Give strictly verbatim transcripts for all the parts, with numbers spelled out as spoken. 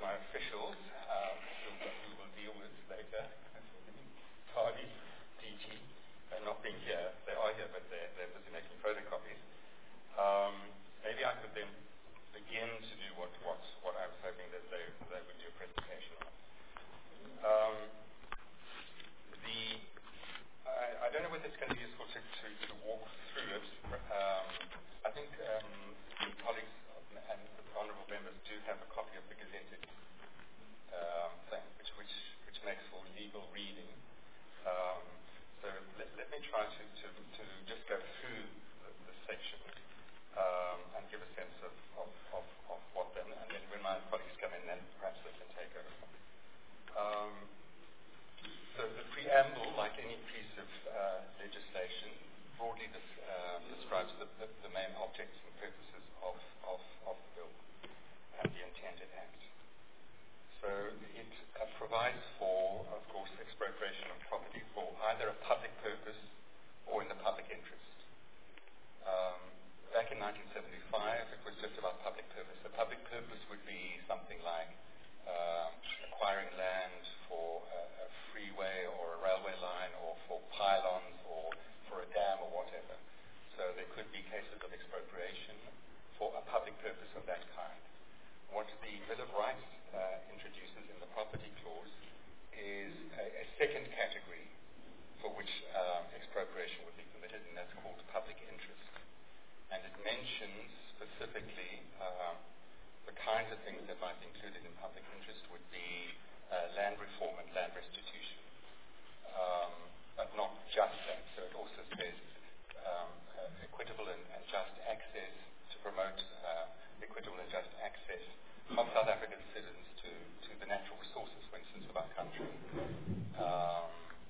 my officials, um, who, who will deal with later. Hardy, D T, they're not being here. They are here, but they're, they're busy making photocopies. Um, maybe I could then begin to do what, what, what I was hoping that they, they would do a presentation on. Um, the, I, I don't know whether it's going to be useful to, to, to walk through it. Um, I think um, the colleagues and the honourable members do have a copy of the gazetted um, thing, which, which, which makes for legal reading. Um, so let, let me try to, to, to just go through the, the section um, and give a sense of, of, of, of what then, and then when my colleagues come in, then perhaps they can take over. Um, so the preamble, like any piece of uh, legislation, broadly des- uh, describes the, the, the main objects and purposes of, of, of the bill and the intended act. So it uh, provides for, of course, expropriation of property for either a public purpose or in the public interest. Um, back in nineteen seventy-five, it was just about public purpose. The public purpose would be something like um, acquiring land for a, a freeway or a railway line or for pylons or for a dam or whatever. So there could be cases of expropriation for a public purpose of that kind. What the Bill of Rights uh, introduces in the property clause is a, a second category for which um, expropriation would be permitted, and that's called public interest. And it mentions specifically um, the kinds of things that might be included in public interest would be uh, land reform and land restitution, um, but not just that. So it also says um, uh, equitable and, and just access to promote uh, equitable and just access of South African citizens to, to the natural resources, for instance, of our country. Um,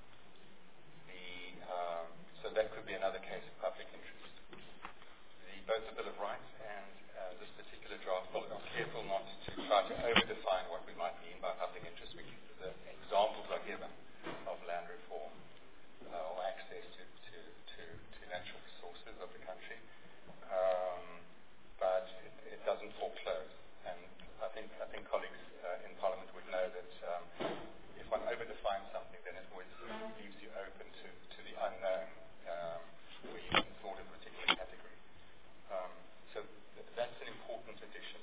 the, um, so that could be another case of public interest. The, both the Bill of Rights and uh, this particular draft bill are careful not to try to over-define what we might mean by public interest. We, the examples are given of land reform uh, or access to, to, to, to natural resources of the country, um, but it, it doesn't foreclose. And I think I think colleagues uh, in Parliament would know that um, if one over-defines something, then it always leaves you open to, to the unknown, um, where you can sort a particular category. Um, so th- that's an important addition.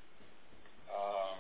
Um,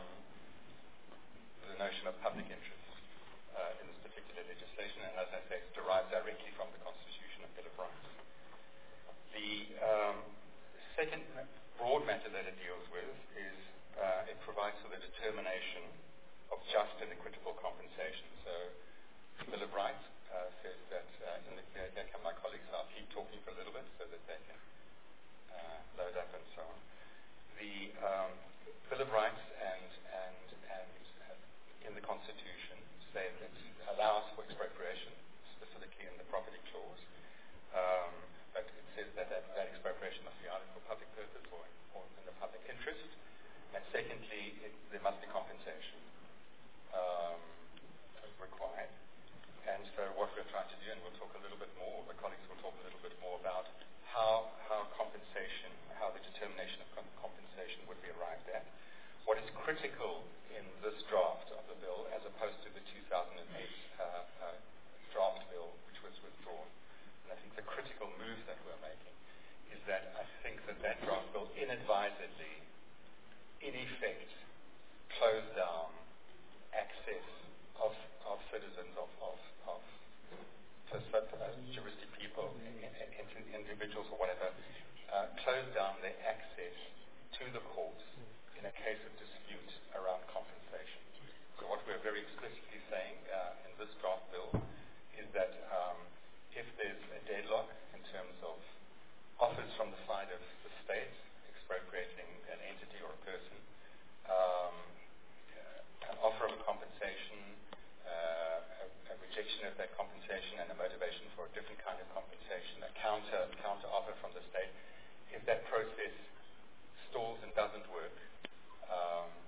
the notion of public interest uh, in this particular legislation, and as I say, it's derived directly from the Constitution and Bill of Rights. The um, second broad matter that it deals with is uh, it provides for the determination of just and equitable compensation. So the Bill of Rights uh, says that, uh, in the, here come my colleagues, I'll keep talking for a little bit so that they can uh, load up and so on. The um, Bill of Rights and, and, and uh, in the Constitution say that it allows for expropriation, specifically in the property clause. Um, but it says that, that that expropriation must be either for public purpose or, or in the public interest. And secondly, it, there must be compensation um, required. And so what we're trying to do, and we'll talk a little bit more, the colleagues will talk a little bit more about how, how compensation, how the determination of com- compensation would be arrived at. What is critical in this draft of the bill, as opposed to the two thousand eight uh, uh, draft bill, which was withdrawn, and I think the critical move that we're making is that I think that that draft bill inadvisedly, in effect, close down access of, of citizens, of, of, of uh, juristic people, in, in, in, individuals or whatever, uh, close down their access to the courts in a case of dispute around compensation. So what we're very explicitly saying uh, in this draft bill is that um, if there's a deadlock in terms of offers from the side of the state expropriating an entity or a person, um, uh, an offer of a compensation, uh, a, a rejection of that compensation and a motivation for a different kind of compensation, a counter counter offer from the state, if that process stalls and doesn't work, um,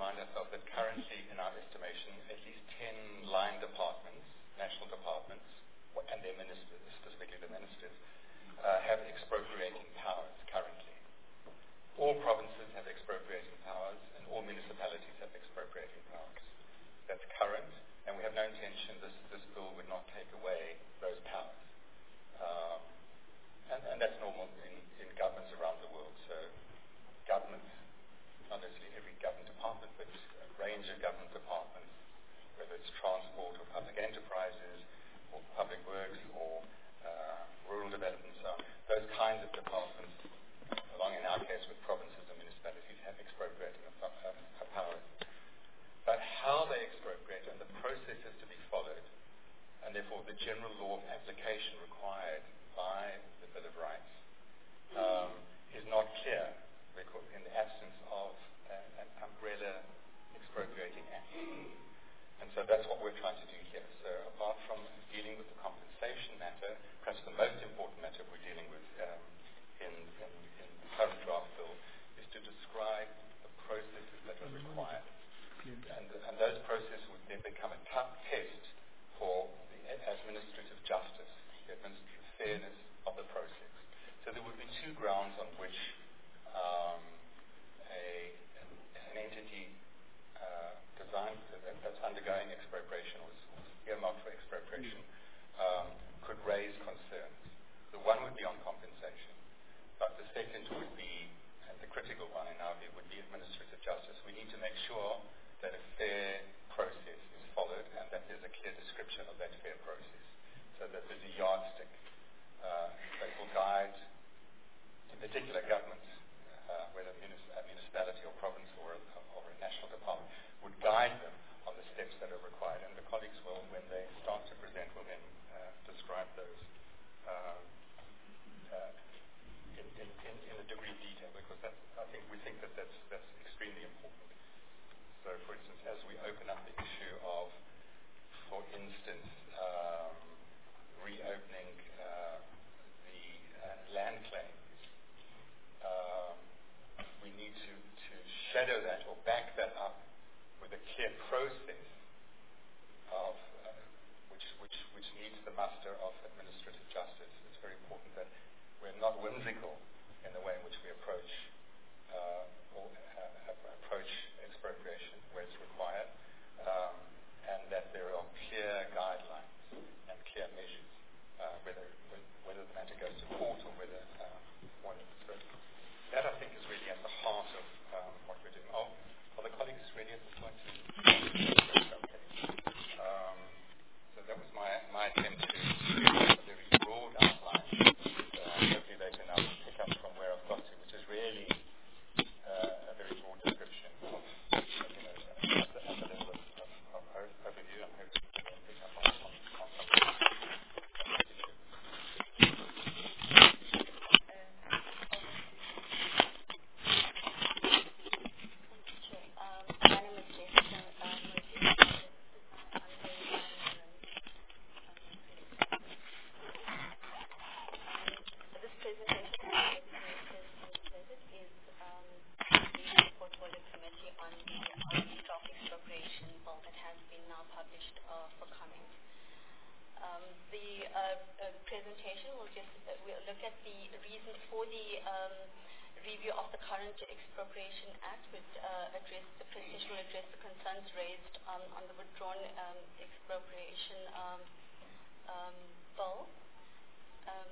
remind ourselves that currently, in our estimation, at least ten line departments, national departments, and their ministers, specifically the ministers, uh, have expropriating powers currently. All provinces have expropriating powers, and all municipalities have expropriating powers. That's current, and we have no intention, this, this bill would not take away those powers. Um, and, and that's normal in, in governments around the world. So governments, not necessarily every government department, but a range of government departments, whether it's transport or public enterprises or public works or uh, rural development, so on, those kinds of departments, along in our case with provinces and municipalities, have expropriating powers. But how they expropriate and the process is to be followed, and therefore the general law of application required by the Bill of Rights um, is not clear, because in the absence of uh, an umbrella expropriating act. And so that's what we're trying to do here. So apart from dealing with the compensation matter, perhaps the most important matter we're dealing with um, in, in, in the current draft bill is to describe the processes that are required. And, and those processes would then become a tough test for the administrative justice, the administrative fairness of the process. So there would be two grounds on which um, a, an entity uh, designed that, that's undergoing expropriation or is earmarked for expropriation um, could raise concerns. The one would be on compensation, but the second would be, and the critical one in our view, would be administrative justice. We need to make sure that a fair process is followed and that there's a clear description of that fair process, so that there's a yardstick uh, that will guide, in particular governments, uh, whether munis- a municipality or province or a, or a national department, would guide them on the steps that are required. And the colleagues will, when they start to present, will then uh, describe those uh, uh, in, in, in, in a degree of detail, because that's, I think we think that that's, that's extremely important. So, for instance, as we open up the issue of, for instance, um, reopening uh, the uh, land claims, um, we need to, to shadow that or back that up with a clear process of uh, which, which, which needs the muster of administrative justice. It's very important that we're not whimsical in the way in which we approach uh, or uh, approach expropriation where it's required, um, and that there are clear guidelines and clear measures, uh, whether whether the matter goes to court or whether um, one. So that I think is really at the heart of um, what we're doing. Oh, are the colleagues ready at this point? Okay. Um, so that was my my attempt to give a very broad outline. Uh, hopefully they can now pick up from where I've got to, which is really uh, a very broad description of, you know, at the, at the level of, of, of overview. I'm hoping to pick up on, on, on some of the issues. Um, my name is Jessica um, This presentation is um, the Portfolio Committee on the um, Draft Expropriation Bill that has been now published uh, for comment. Um, the uh, uh, presentation will just uh, we'll look at the reasons for the um, review of the current Expropriation Act, which uh, address the presentation will address the concerns raised um, on the withdrawn um, expropriation um, um, bill. Um,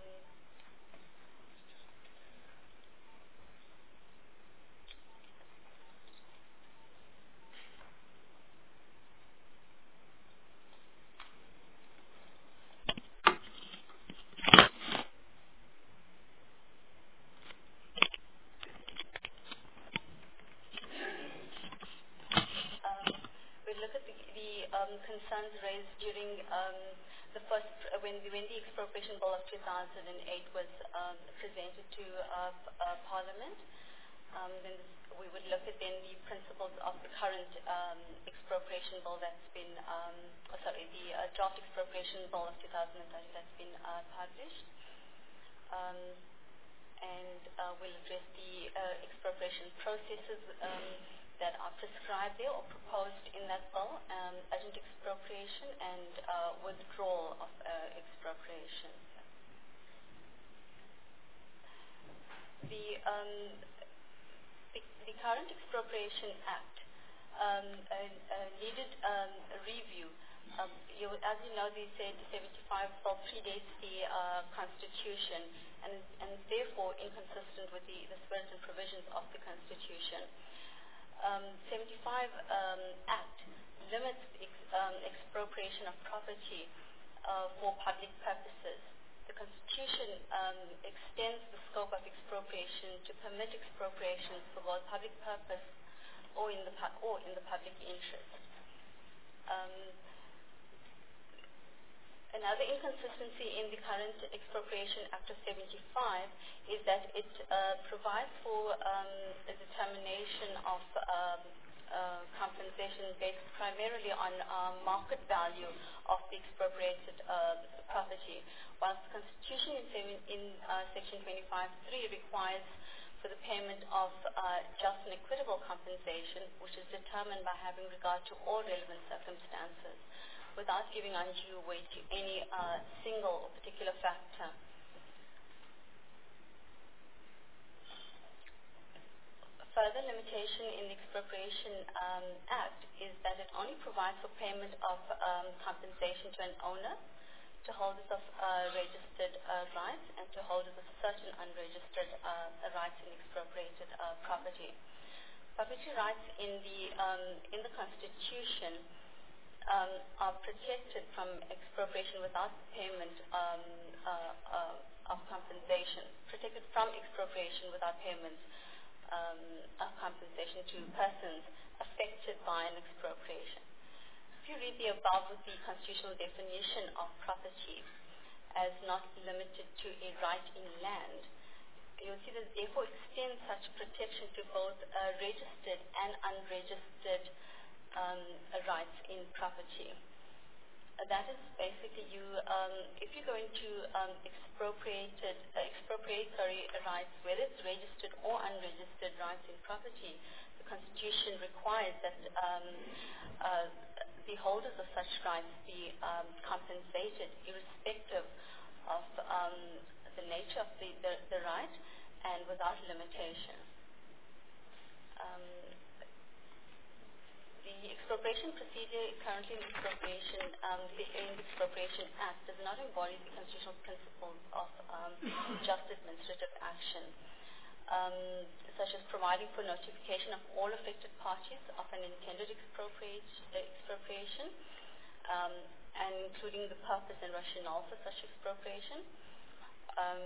look at the, the um, concerns raised during um, the first, uh, when, the, when the Expropriation Bill of two thousand eight was um, presented to uh, uh, Parliament. Um, then we would look at then the principles of the current um, expropriation bill that's been, um, oh, sorry, the uh, draft expropriation bill of two thousand thirty that's been uh, published. Um, and uh, we'll address the uh, expropriation processes um, that are prescribed there or proposed in that bill, um, urgent expropriation and uh, withdrawal of uh, expropriation. The, um, the, the current Expropriation Act um, uh, uh, needed um, a review. Um, you, as you know, they said seventy-five bill predates the uh, Constitution and, and therefore inconsistent with the, the spirit and provisions of the Constitution. Um, seventy-five um, Act limits ex, um, expropriation of property uh, for public purposes. The Constitution um, extends the scope of expropriation to permit expropriations for both public purpose or in the, pu- or in the public interest. Um, Another inconsistency in the current Expropriation Act of seventy-five is that it uh, provides for um, a determination of um, uh, compensation based primarily on uh, market value of the expropriated uh, property, whilst the Constitution in, seven, in uh, Section twenty-five point three requires for the payment of uh, just and equitable compensation, which is determined by having regard to all relevant circumstances, without giving undue weight to any uh, single or particular factor. A further limitation in the Expropriation um, Act is that it only provides for payment of um, compensation to an owner, to holders of uh, registered uh, rights, and to holders of certain unregistered uh, rights in expropriated uh, property. Property rights in the um, in the Constitution Um, are protected from expropriation without payment um, uh, uh, of compensation, protected from expropriation without payment um, of compensation to persons affected by an expropriation. If you read the above with the constitutional definition of property as not limited to a right in land, you'll see that it therefore extends such protection to both uh, registered and unregistered Um, rights in property. Uh, that is basically you, um, if you're going to um, expropriated, uh, expropriate sorry, rights, whether it's registered or unregistered rights in property, the Constitution requires that um, uh, the holders of such rights be um, compensated irrespective of um, the nature of the, the, the right and without limitation. Um, The expropriation procedure currently in the expropriation, um, the, in the Expropriation Act does not embody the constitutional principles of um, just administrative action, um, such as providing for notification of all affected parties of an intended expropriation, um, and including the purpose and rationale for such expropriation. Um,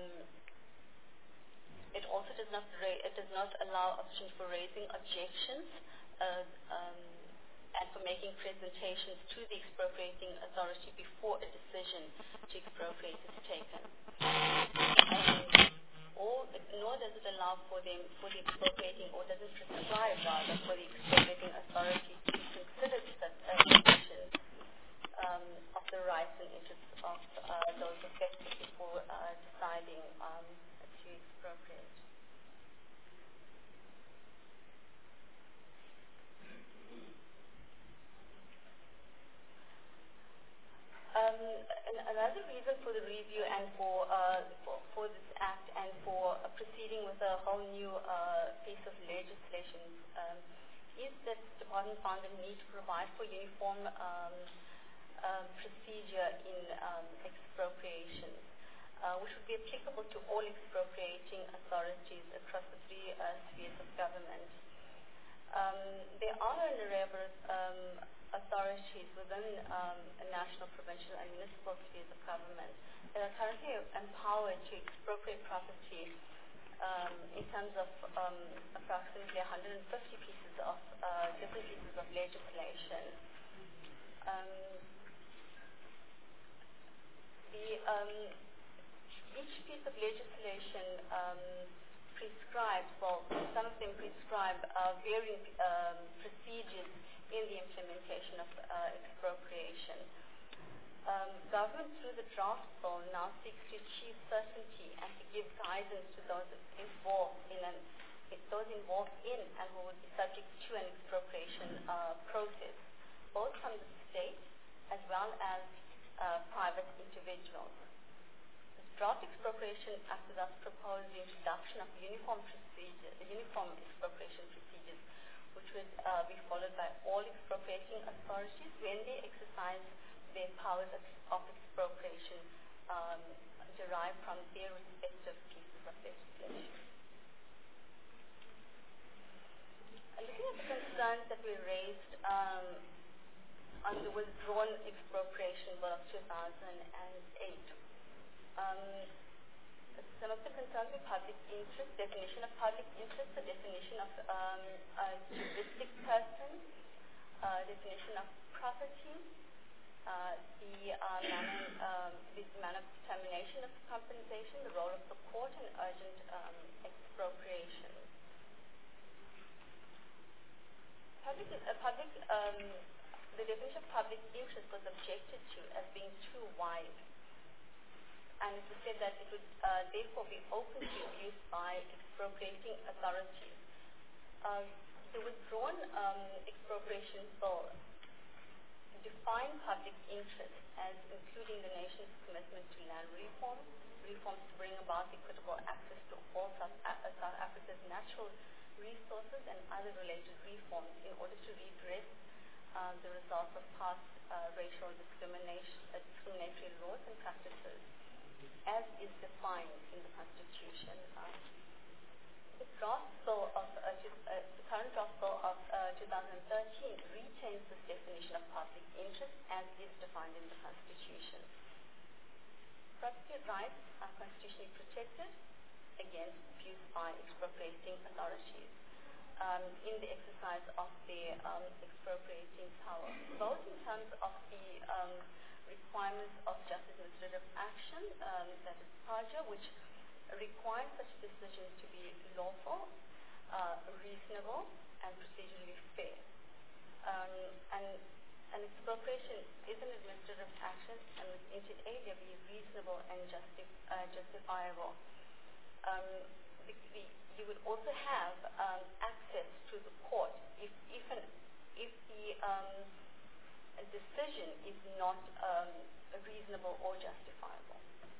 it also does not ra- it does not allow option for raising objections. Uh, um, and for making presentations to the expropriating authority before a decision to expropriate is taken. Um, or, nor does it allow for them for the expropriating, or does it prescribe rather for the expropriating authority to consider such uh, conditions um, of the rights and interests of uh, those affected before uh, deciding um, to expropriate. Um, another reason for the review and for, uh, for, for this act and for uh, proceeding with a whole new uh, piece of legislation um, is that the department found a need to provide for uniform um, um, procedure in um, expropriations, uh, which would be applicable to all expropriating authorities across the three uh, spheres of government. Um, there are an array of um, authorities within um, national, provincial, and municipal spheres of government that are currently empowered to expropriate property um, in terms of um, approximately one hundred fifty pieces of uh, different pieces of legislation. Um, the, um, each piece of legislation um, prescribes, well, some of them prescribe uh, varying um, procedures in the implementation of uh, expropriation. Um, government, through the draft bill, now seeks to achieve certainty and to give guidance to those involved in an, those involved in and who would be subject subject to an expropriation uh, process, both from the state as well as uh, private individuals. This draft expropriation act thus proposed the introduction of uniform procedure, uniform expropriation procedures, which would uh, be followed by all expropriating authorities when they exercise their powers of, of expropriation um, derived from their respective pieces of legislation. Looking at the concerns that were raised um, on the withdrawn expropriation bill of two thousand eight, um, some of the concerns with public interest, definition of public interest, the definition of um, a juristic person, uh, definition of property, uh, the, uh, manner, um, the manner of determination of compensation, the role of the court in urgent um, expropriation. Public, uh, public, um, the definition of public interest was objected to as being too wide, and it was said that it would uh, therefore be open to abuse by expropriating authorities. Uh, the withdrawn um, expropriation bill defined public interest as including the nation's commitment to land reform, reforms to bring about equitable access to all South, uh, South Africa's natural resources and other related reforms in order to redress uh, the results of past uh, racial discrimination, uh, discriminatory laws and practices, as is defined in the Constitution. Uh, the draft bill of uh, to, uh, the current draft bill of uh, two thousand thirteen retains this definition of public interest as is defined in the Constitution. Property rights are constitutionally protected against abuse by expropriating authorities um, in the exercise of their um, expropriating power, both in terms of the um, requirements of just administrative action, um, that is P A J A, which requires such decisions to be lawful, uh, reasonable, and procedurally fair. Um, and an expropriation is an administrative action, and inter alia be reasonable and justi uh, justifiable. Um, the, the, you would also have um, access to the court if, if, an, if the um, decision is not um, reasonable or justifiable.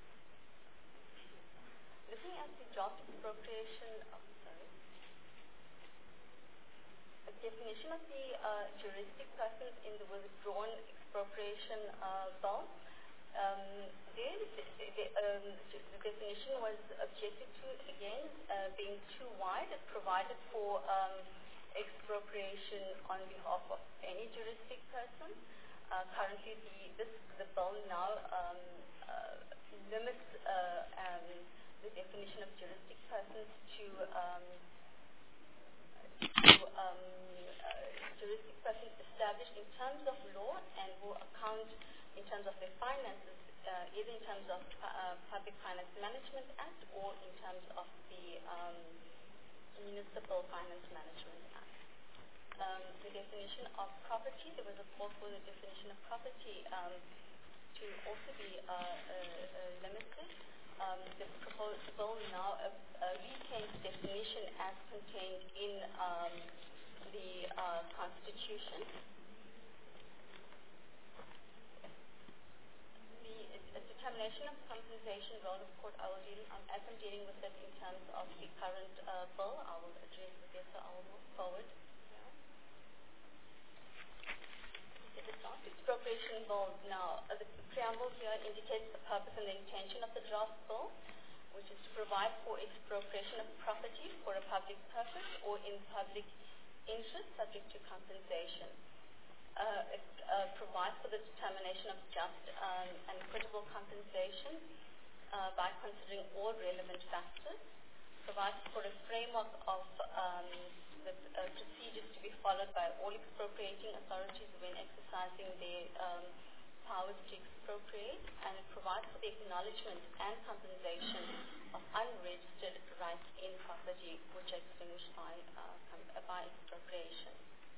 Looking at the draft expropriation, oh, sorry, a definition of the uh, juristic persons in the withdrawn expropriation uh, bill. Um, there, the, the, um, the definition was objected to, again, uh, being too wide. It provided for um, expropriation on behalf of any juristic person. Uh, currently, the, this, the bill now um, uh, limits uh, um, the definition of juristic persons to, um, to um, uh, juristic persons established in terms of law and who account in terms of their finances, uh, either in terms of uh, Public Finance Management Act or in terms of the um, Municipal Finance Management Act. Um, the definition of property, there was a call for the definition of property um, to also be uh, uh, uh, limited. Um, the proposed bill now uh, uh, retains definition as contained in um, the uh, Constitution. The determination of compensation role of court, I will deal, um, as I'm dealing with it in terms of the current uh, bill, I will address it there, so I will move forward. The draft expropriation bill now, uh, the preamble here indicates the purpose and the intention of the draft bill, which is to provide for expropriation of property for a public purpose or in public interest subject to compensation. Uh, it uh, provides for the determination of just um, and equitable compensation uh, by considering all relevant factors, provides for a framework of um, the uh, procedures to be followed by all expropriating authorities when exercising their um, powers to expropriate, and it provides for the acknowledgement and compensation of unregistered rights in property which are extinguished by, uh, by expropriation.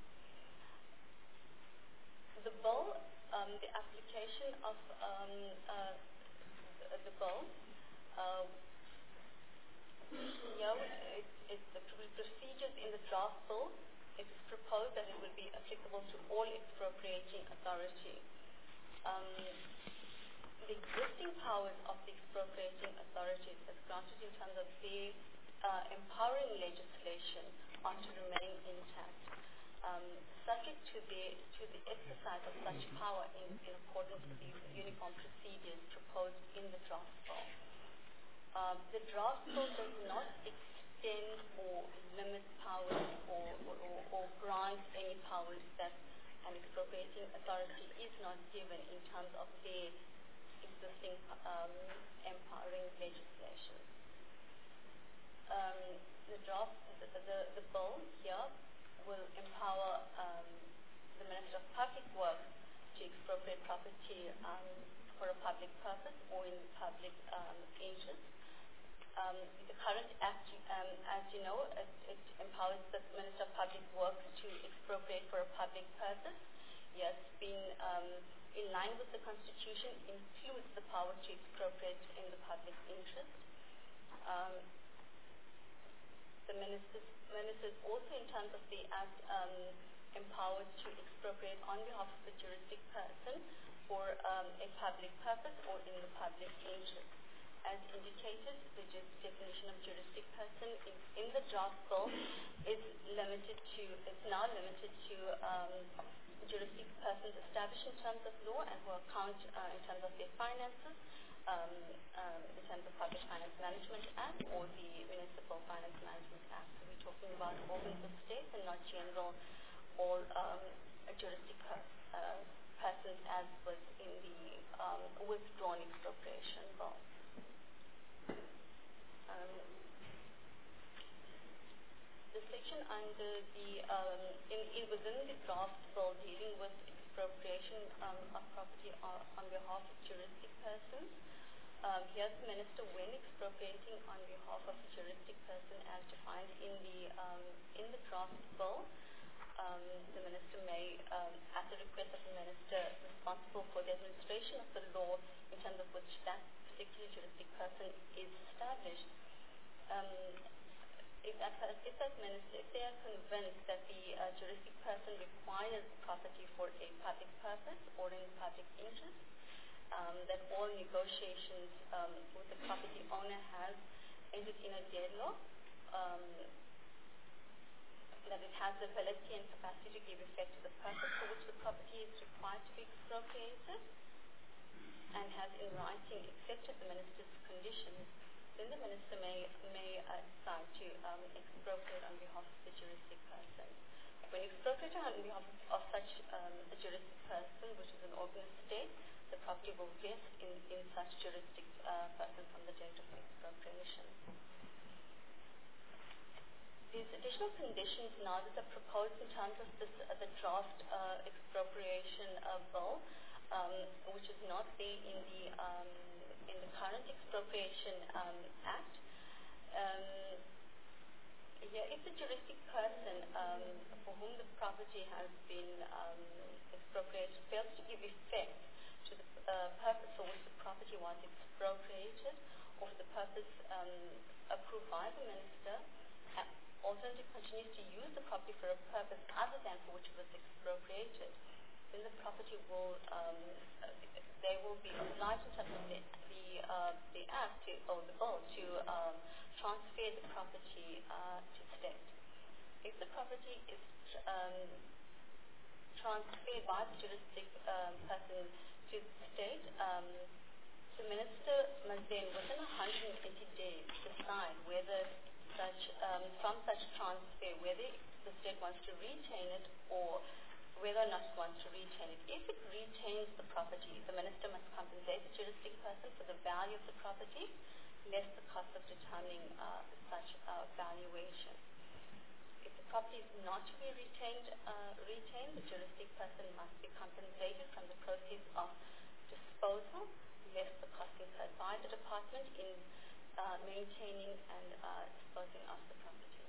The bill, um, the application of um, uh, the, the bill, uh, here it, it, the procedures in the draft bill, it proposed that it would be applicable to all expropriating authority. Um, the existing powers of the expropriating authorities as granted in terms of the uh, empowering legislation are to remain intact, um, subject to the to the exercise of such power in, in accordance with the uniform procedures proposed in the draft bill. Um, the draft bill does not extend or limit powers or, or, or, or grant any powers that an expropriating authority is not given in terms of the existing um, empowering legislation. Um, the draft, the, the, the bill here will empower um, the Minister of Public Works to expropriate property um, for a public purpose or in public um, interest. Um, the current act, um, as you know, it, it empowers the Minister of Public Works to expropriate for a public purpose. Yes, being um, in line with the Constitution, includes the power to expropriate in the public interest. Um, the ministers, ministers also, in terms of the act, um, empowered to expropriate on behalf of a juristic person for um, a public purpose or in the public interest. As indicated, the definition of juristic person in, in the draft bill is limited to, is now limited to um, juristic persons established in terms of law and who account uh, in terms of their finances, um, um, in terms of Public Finance Management Act or the Municipal Finance Management Act. So we're talking about organs of state and not general or um, juristic per, uh, persons as was in the um, withdrawn expropriation bill. Um, the section under the, um, in, in within the draft bill dealing with expropriation um, of property on, on behalf of juristic persons, um, here's the minister when expropriating on behalf of a juristic person as defined in the, um, in the draft bill. Um, the minister may, um, at the request of the minister responsible for the administration of the law in terms of which that particular juristic person is established, um, if that, if that minister, if they are convinced that the uh, juristic person requires property for a public purpose or in public interest, um, that all negotiations um, with the property owner has ended in a deadlock, um, that it has the ability and capacity to give effect to the purpose for which the property is required to be expropriated, and has in writing accepted the minister's conditions, then the minister may may uh, decide to um, expropriate on behalf of the juristic person. When expropriating on behalf of, of such um, a juristic person, which is an organ of state, the property will vest in, in such juristic uh, person from the date of expropriation. These additional conditions now that are proposed in terms of this, uh, the draft uh, expropriation uh, bill, um, which is not there in the um, in the current expropriation um, act. Um, yeah, if the juristic person um, for whom the property has been um, expropriated fails to give effect to the uh, purpose for which the property was expropriated, or for the purpose um, approved by the minister, alternatively continues to use the property for a purpose other than for which it was expropriated, then the property will, um, they will be obliged in terms of the, the, uh, the act to, or the bill to um, transfer the property uh, to state. If the property is um, transferred by the juristic um, person to the state, um, the minister must then, within one hundred eighty days, decide whether such, um, from such transfer, whether the state wants to retain it or whether or not it wants to retain it. If it retains the property, the minister must compensate the juristic person for the value of the property, less the cost of determining uh, such uh, valuation. If the property is not to be retained, uh, retained, the juristic person must be compensated from the proceeds of disposal, less the cost incurred by the department in Uh, maintaining and uh, disposing of the property.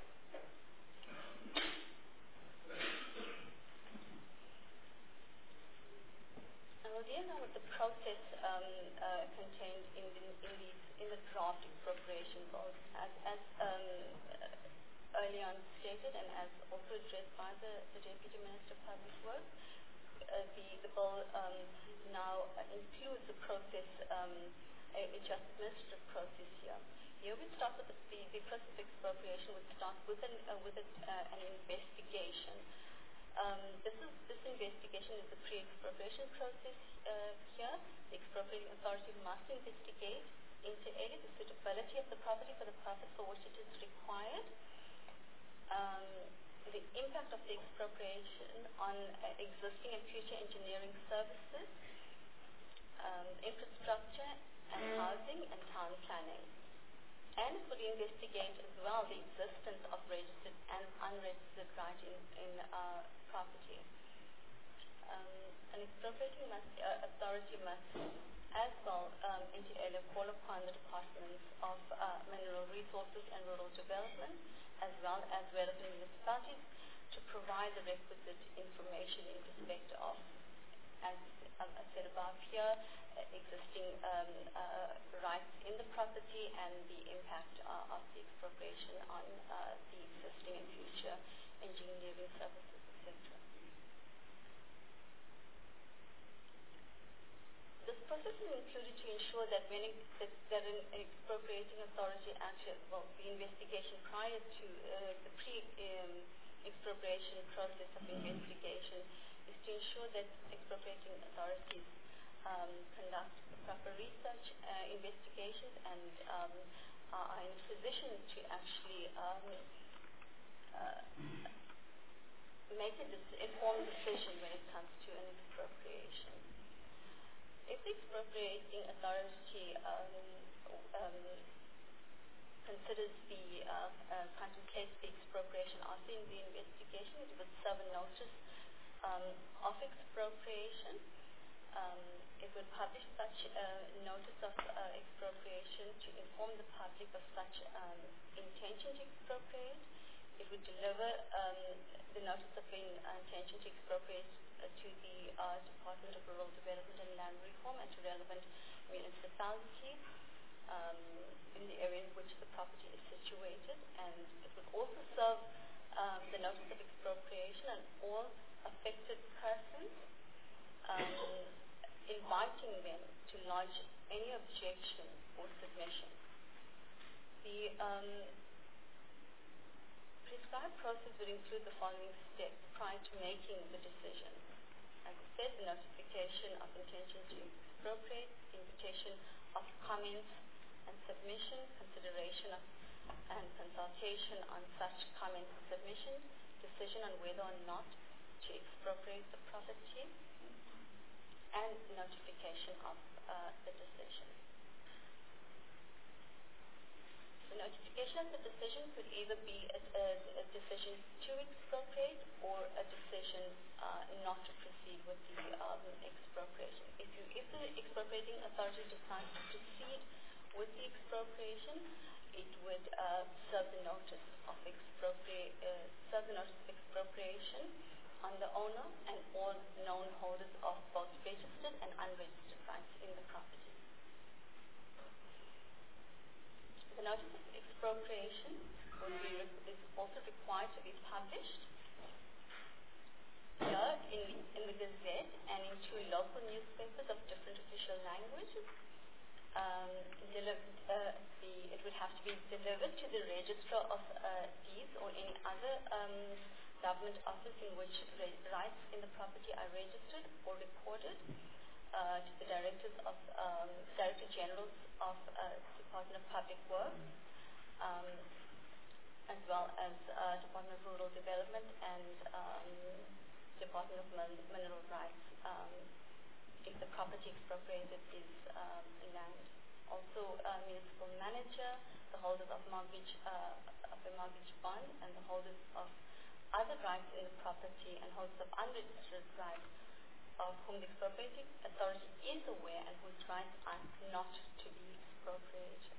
And we'll deal now with the process um, uh, contained in the, in, these, in the draft expropriation bills. As, as um, uh, early on stated and as also addressed by the, public works. Uh, the, the bill um, now uh, includes the process, um, a, a just administrative process here. Here we start with the, the, the process of expropriation would start with an, uh, with a, uh, an investigation. Um, this is this investigation is the pre-expropriation process uh, here. The expropriating authority must investigate inter alia the suitability of the property for the purpose for which it is required. Um, the impact of the expropriation on uh, existing and future engineering services, um, infrastructure and housing and town planning. And it will investigate as well the existence of registered and unregistered right in, in uh, property. Um, an expropriating must, uh, authority must as well um, inter alia call upon the departments of uh, mineral resources and rural development, as well as relevant municipalities, to provide the requisite information in respect of, as um, I said above here, uh, existing um, uh, rights in the property and the impact uh, of the expropriation on uh, the existing and future engineering services, et cetera. This process is included to ensure that when it, that, that an expropriating authority actually, well, the investigation prior to uh, the pre-expropriation um, process of investigation is to ensure that expropriating authorities um, conduct proper research, uh, investigations, and um, are in a position to actually um, uh, make an informed decision when it comes to an expropriation. If the expropriating authority um, um, considers the, uh, uh, contemplates the expropriation after the investigation, it would serve a notice um, of expropriation. Um, it would publish such a notice of uh, expropriation to inform the public of such um, intention to expropriate. It would deliver um, the notice of in, uh, intention to expropriate uh, to the uh, Department of Rural Development and Land Reform and to relevant municipalities um, in the area in which the property is situated. And it would also serve um, the notice of expropriation and all affected persons, um, inviting them to lodge any objection or submission. The um, prescribed process would include the following steps prior to making the decision. As I said, the notification of intention to expropriate, the invitation of comments and submission, consideration of and consultation on such comments and submissions, decision on whether or not to expropriate the property, and notification of uh, the decision. The notification of the decision could either be a, a, a decision to expropriate or a decision uh, not to proceed with the um, expropriation. If, you, if the expropriating authority decides to proceed with the expropriation, it would uh, serve the notice of expropria- uh, serve the notice of expropriation on the owner and all known holders of both registered and unregistered rights in the property. The notice of expropriation will be re- is also required to be published here in, in the Gazette and in two local newspapers of different official languages. Um, deli- uh, the, it would have to be delivered to the Registrar of uh, Deeds or any other um, government office in which re- rights in the property are registered or recorded, uh, to the directors of um, Director Generals of uh, Department of Public Works, um, as well as uh, Department of Rural Development and um, Department of Min- Mineral Rights, um, if the property expropriated is um, land. Also, uh, municipal manager, the holders of mortgage uh, of a mortgage bond, and the holders of other rights in the property and holders of unregistered rights of whom the expropriating authority is aware and whose rights are not to be expropriated.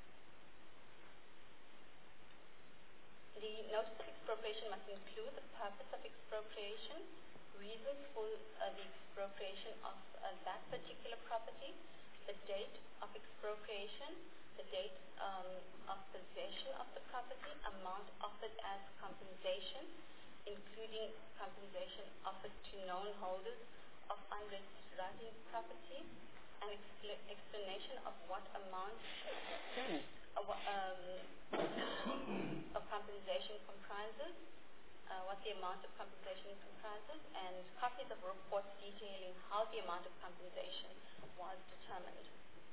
The notice of expropriation must include the purpose of expropriation, reasons for uh, the expropriation of uh, that particular property, the date of expropriation, the date um, of possession of the property, amount offered as compensation, including compensation offered to known holders of unregistered rights in property, an expl- explanation of what amount of, um, of compensation comprises, uh, what the amount of compensation comprises, and copies of reports detailing how the amount of compensation was determined.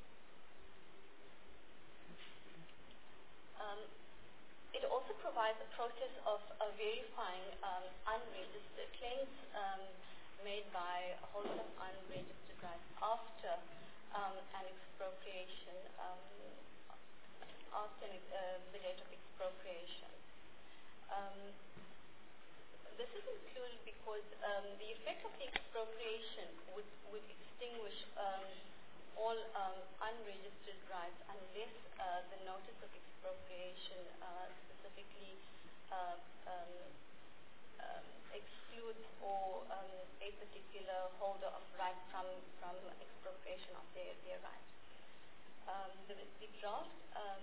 Um, it also provides a process of uh, verifying um, unregistered claims um, made by holders of unregistered rights after um, an expropriation, um, after uh, the date of expropriation. Um, this is included because um, the effect of the expropriation would, would extinguish um, all um, unregistered rights unless uh, the notice of expropriation uh, specifically uh, um, um, excludes or um, a particular holder of rights from, from expropriation of their, their rights. Um, the, the draft um,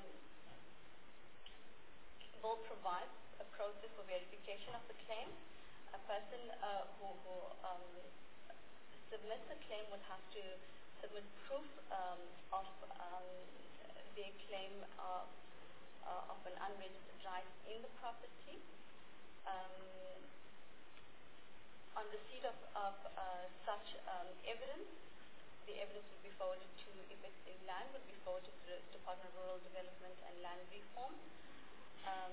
will provide a process for verification of the claim. A person uh, who, who um, submits a claim would have to submit proof um, of um, their claim of, uh, of an unregistered right in the property. Um, on receipt of, of uh, such um, evidence, the evidence would be forwarded to, if it's in land, would be forwarded to the Department of Rural Development and Land Reform. Um,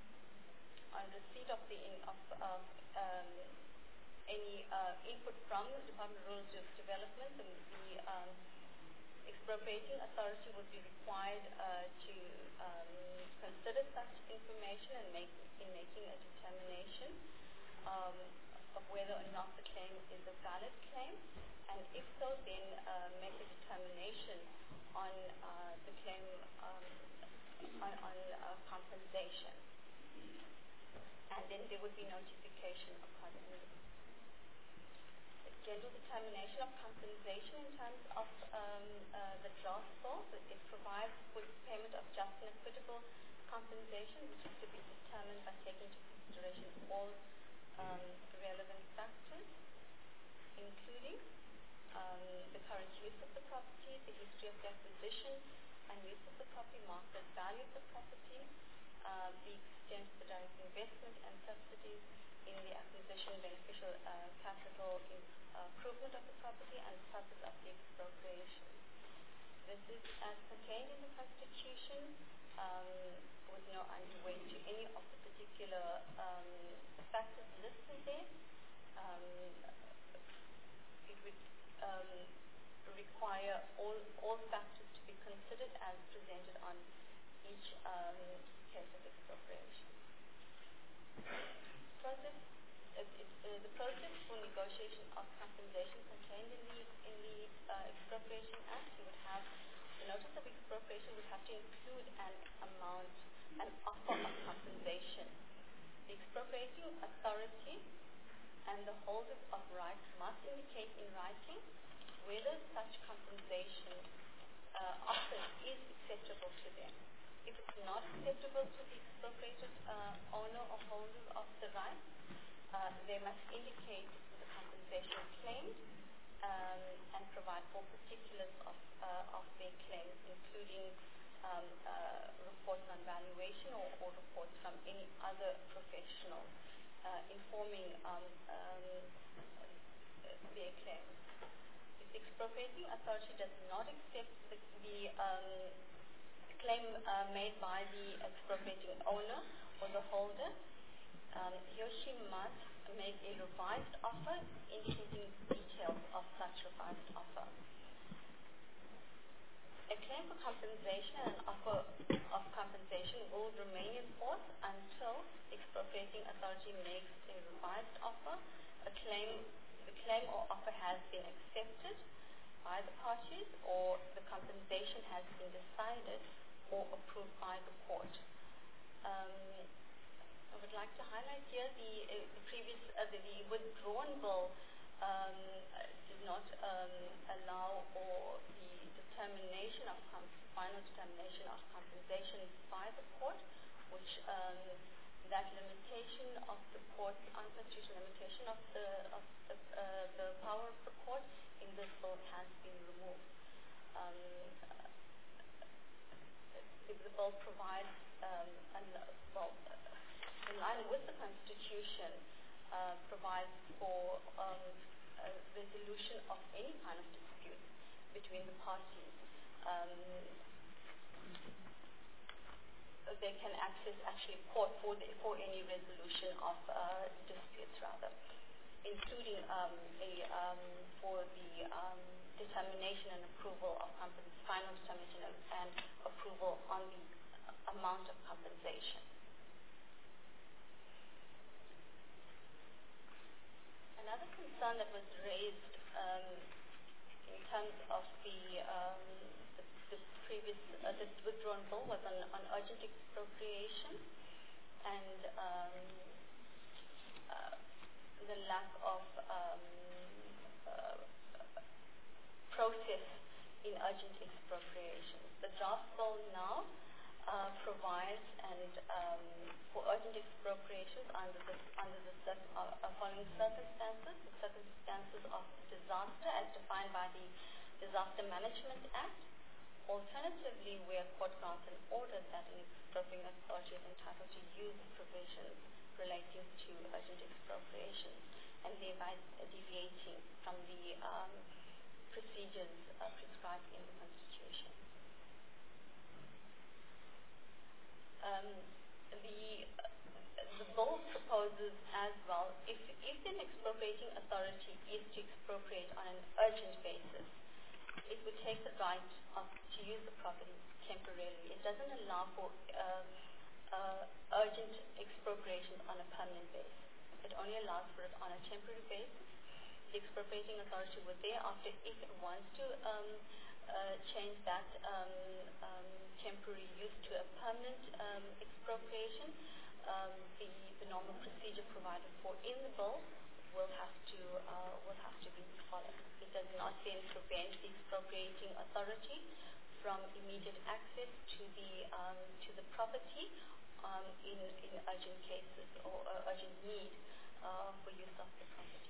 on receipt of the in, of, of um, any uh, input from the Department of Rural Development, the, the um, expropriating authority would be required uh, to um, consider such information and make in making a determination um, of whether or not the claim is a valid claim, and if so, then uh, make a determination on uh, the claim um, on, on uh, compensation, and then there would be notification accordingly. The scheduled determination of compensation in terms of um, uh, the draft bill, it provides for payment of just and equitable compensation, which is to be determined by taking into consideration all um, relevant factors, including um, the current use of the property, the history of the acquisition and use of the property, market value of the property, uh, the extent of the direct investment and subsidies in the acquisition, beneficial uh, capital in, uh, improvement of the property, and the purpose of the expropriation. This is as contained in the Constitution, um, with no undue weight to any of the particular um, factors listed there. Um, it would um, require all, all factors to be considered as presented on each um, case of expropriation. Process, it, it, uh, the process for negotiation of compensation contained in the, in the uh, Expropriation Act, you would have, the notice of expropriation would have to include an amount, an offer of compensation. The expropriating authority and the holders of rights must indicate in writing whether such compensation uh, offered is acceptable to them. If it's not acceptable to the expropriated uh, owner or holder of the right, uh, they must indicate the compensation claimed um, and provide for particulars of, uh, of their claims, including um, uh, reports on valuation or, or reports from any other professional uh, informing um, um, their claims. If the expropriating authority does not accept the, the um, claim uh, made by the expropriating owner or the holder, um, he or she must make a revised offer indicating details of such revised offer. A claim for compensation and offer of compensation will remain in force until the expropriating authority makes a revised offer. A claim, the claim or offer has been accepted by the parties, or the compensation has been decided or approved by the court. Um, I would like to highlight here the, uh, the previous, uh, the, the withdrawn bill um, did not um, allow or the determination of com- final determination of compensation by the court, which um, that limitation of the court, unconstitutional limitation of the of the, uh, the power of the court in this bill has been removed. Um, the, the bill provides, um, an, well, in line with the Constitution, uh, provides for um, a resolution of any kind of dispute between the parties. Um, they can access actually court for, the, for any resolution of uh, disputes, rather, including um, a, um, for the um, determination and approval of compensation, final determination and, and approval on the amount of compensation. Another concern that was raised um, in terms of the, um, the, the previous, uh, the withdrawn bill was on, on urgent expropriation and um, uh, the lack of um, uh, process in urgent expropriation. The draft bill now uh, provides and um, for urgent expropriations under the under the uh, following circumstances: the circumstances of disaster as defined by the Disaster Management Act. Alternatively, where court grants an order that an expropriating authority is entitled to use provisions relating to urgent expropriations, and thereby deviating from the um, procedures uh, prescribed in the Constitution. Um, the, uh, the bill proposes as well, if, if an expropriating authority is to expropriate on an urgent basis, it would take the right of, to use the property temporarily. It doesn't allow for uh, uh, urgent expropriation on a permanent basis. It only allows for it on a temporary basis. The expropriating authority would thereafter, if it wants to um, uh, change that um, um, temporary use to a permanent um, expropriation, um, the, the normal procedure provided for in the bill will have to uh, will have to be followed. It does not then prevent the expropriating authority from immediate access to the um, to the property um, in in urgent cases or uh, urgent need uh, for use of the property.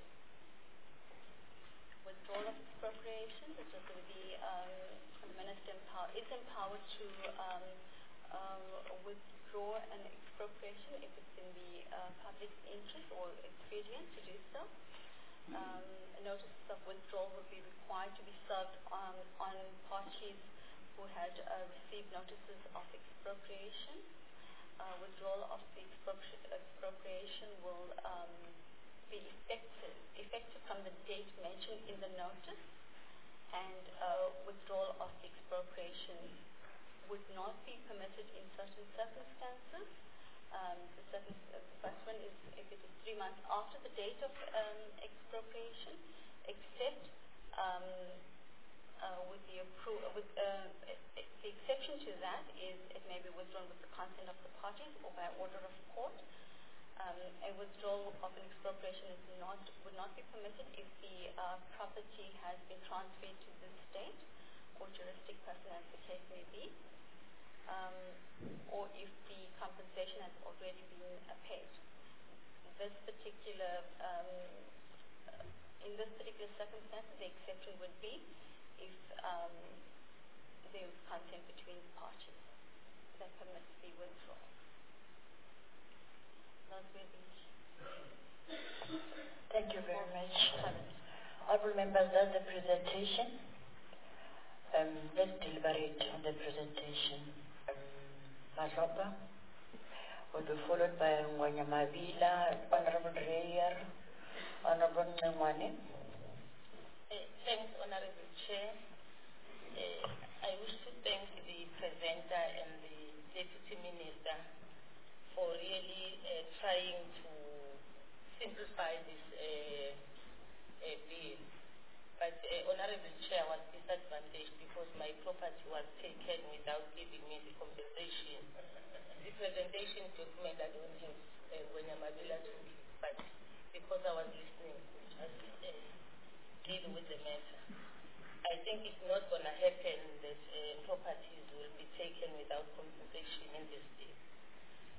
Withdrawal of expropriation, which is the um, the minister empower, is empowered to um, um, withdraw an expropriation if it's in the uh, public interest or expedient to do so. Um, a notice of withdrawal would be required to be served on, on parties who had uh, received notices of expropriation. Uh, withdrawal of the expropri- expropriation will um, be effective, effective from the date mentioned in the notice, and uh, withdrawal of the expropriation would not be permitted in certain circumstances. Um, the, certain, uh, the first one is if it is three months after the date of um, expropriation, except um, uh, with the appro- with uh, the exception to that is it may be withdrawn with the consent of the parties or by order of court. Um, a withdrawal of an expropriation is not would not be permitted if the uh, property has been transferred to the state or juristic person, as the case may be, um, or if the compensation has already been uh, paid. This particular, um, uh, in this particular circumstance, the exception would be if um, there is consent between the parties that permits the withdrawal. Thank you very much. Honourable members, that's the presentation. Um, let's deliberate on the presentation. Um, Mazopa will be followed by Ngwanya Mabila, Honourable Reyer, Honourable Nengwane. Uh, thanks, Honourable Chair. Uh, I wish to thank the presenter and the Deputy Minister for really uh, trying to simplify this uh, uh, bill. But uh, Honourable Chair was disadvantaged because my property was taken without giving me the compensation. The presentation document I don't have uh, when I'm able to give, but because I was listening, just uh, deal with the matter. I think it's not going to happen that uh, properties will be taken without compensation in this bill.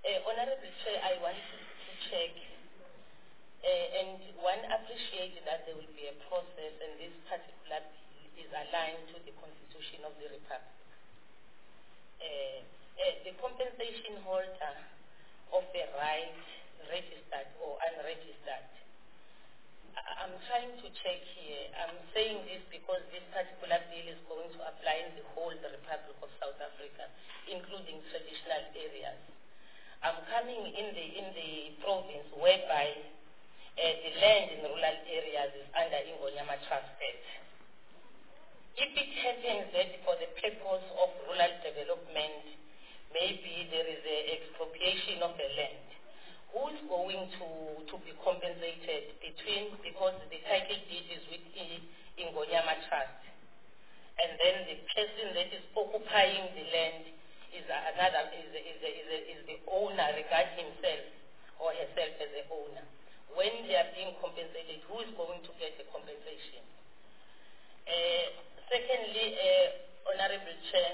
Uh, Honorable Chair, I want to, to check, uh, and one appreciates that there will be a process, and this particular bill is aligned to the Constitution of the Republic. Uh, uh, the compensation holder of the right, registered or unregistered. I- I'm trying to check here. I'm saying this because this particular bill is going to apply in the whole the Republic of South Africa, including traditional areas. I'm coming in the in the province whereby uh, the land in rural areas is under Ingonyama Trusted. If it happens that for the purpose of rural development, maybe there is an expropriation of the land, who is going to, to be compensated between, because the title deed is with Ingonyama Trust, and then the person that is occupying the land is another is is is, is the owner regarding himself or herself as the owner. When they are being compensated, who is going to get the compensation? Uh, secondly, uh, Honorable Chair,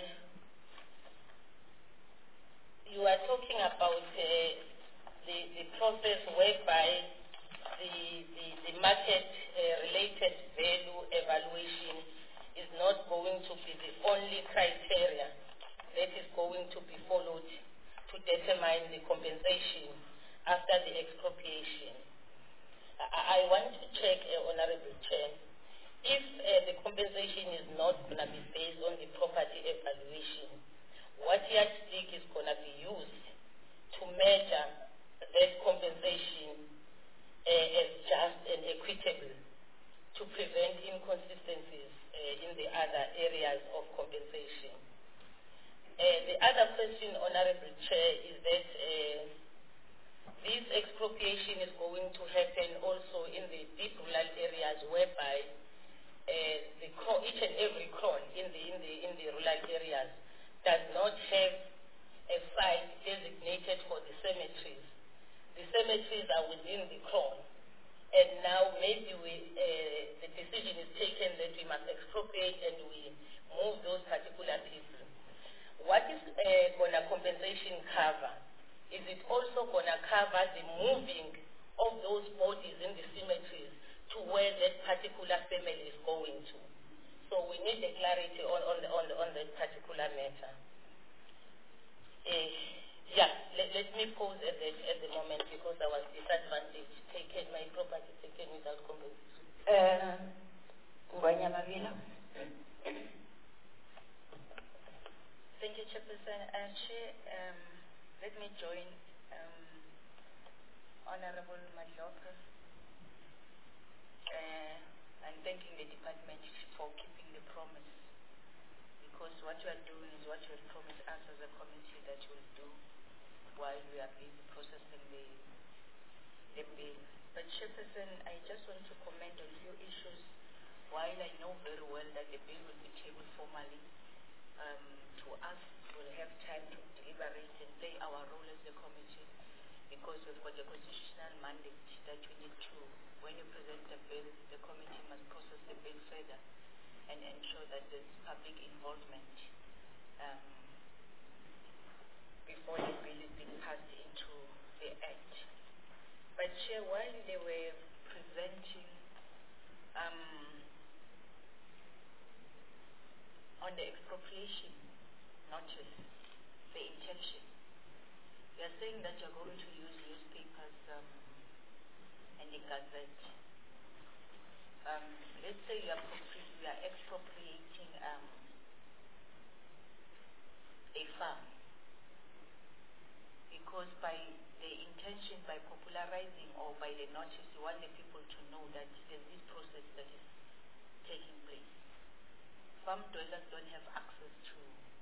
you are talking about uh, the the process whereby the the, the market uh, related value evaluation is not going to be the only criteria that is going to be followed to determine the compensation after the expropriation. I, I want to check, uh, Honorable Chair, if uh, the compensation is not going to be based on the property evaluation, what yardstick is going to be used to measure that compensation uh, as just and equitable to prevent inconsistencies uh, in the other areas of compensation? Uh, the other question, Honorable Chair, is that uh, this expropriation is going to happen also in the deep rural areas whereby uh, the cro- each and every crown in the, in, the, in the rural areas does not have a site designated for the cemeteries. The cemeteries are within the crown. And now maybe we, uh, the decision is taken that we must expropriate and we move those particular people. What is uh, going to compensation cover? Is it also going to cover the moving of those bodies in the cemeteries to where that particular family is going to? So we need a clarity on, on, the, on, the, on that particular matter. Uh, yeah, let, let me pause at, that, at the moment because I was disadvantaged, taken, my property taken without compensation. Uh, Ngwanyama Vila. Thank you, Chairperson. Uh, Chair, um, let me join um, Honorable Madloka uh, and thanking the department for keeping the promise, because what you are doing is what you have promised us as a committee that you will do while we are busy processing the, the bill. But Chairperson, I just want to comment on a few issues. While I know very well that the bill will be tabled formally, um, to us, we'll have time to deliberate and play our role as the committee, because we've got a constitutional mandate that we need to, when you present the bill, the committee must process the bill further and ensure that there's public involvement um, before the bill is being passed into the act. But Chair, while they were presenting um, on the expropriation notice, the intention, they are saying that you're going to use newspapers um, and the Gazette. Um, let's say you are, you are expropriating um, a farm, because by the intention, by popularizing or by the notice, you want the people to know that there's this process that is taking place. Farm dwellers don't have access to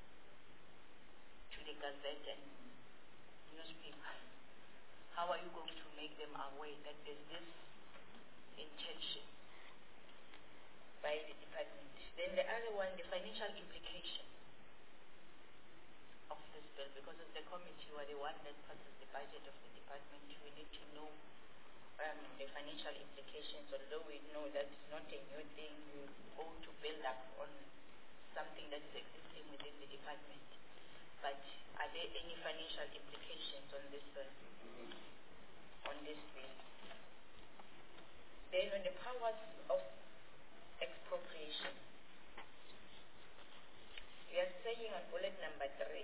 to the Gazette and newspapers. How are you going to make them aware that there's this intention by the department? Then the other one, the financial implication of this bill, because as the committee, we're the one that passes the budget of the department, we need to know um, the financial implications, although we know that it's not a new thing, we go to build up on something that is existing within the department. but are there any financial implications on this uh, on this bill? Then on the powers of expropriation, we are saying on bullet number three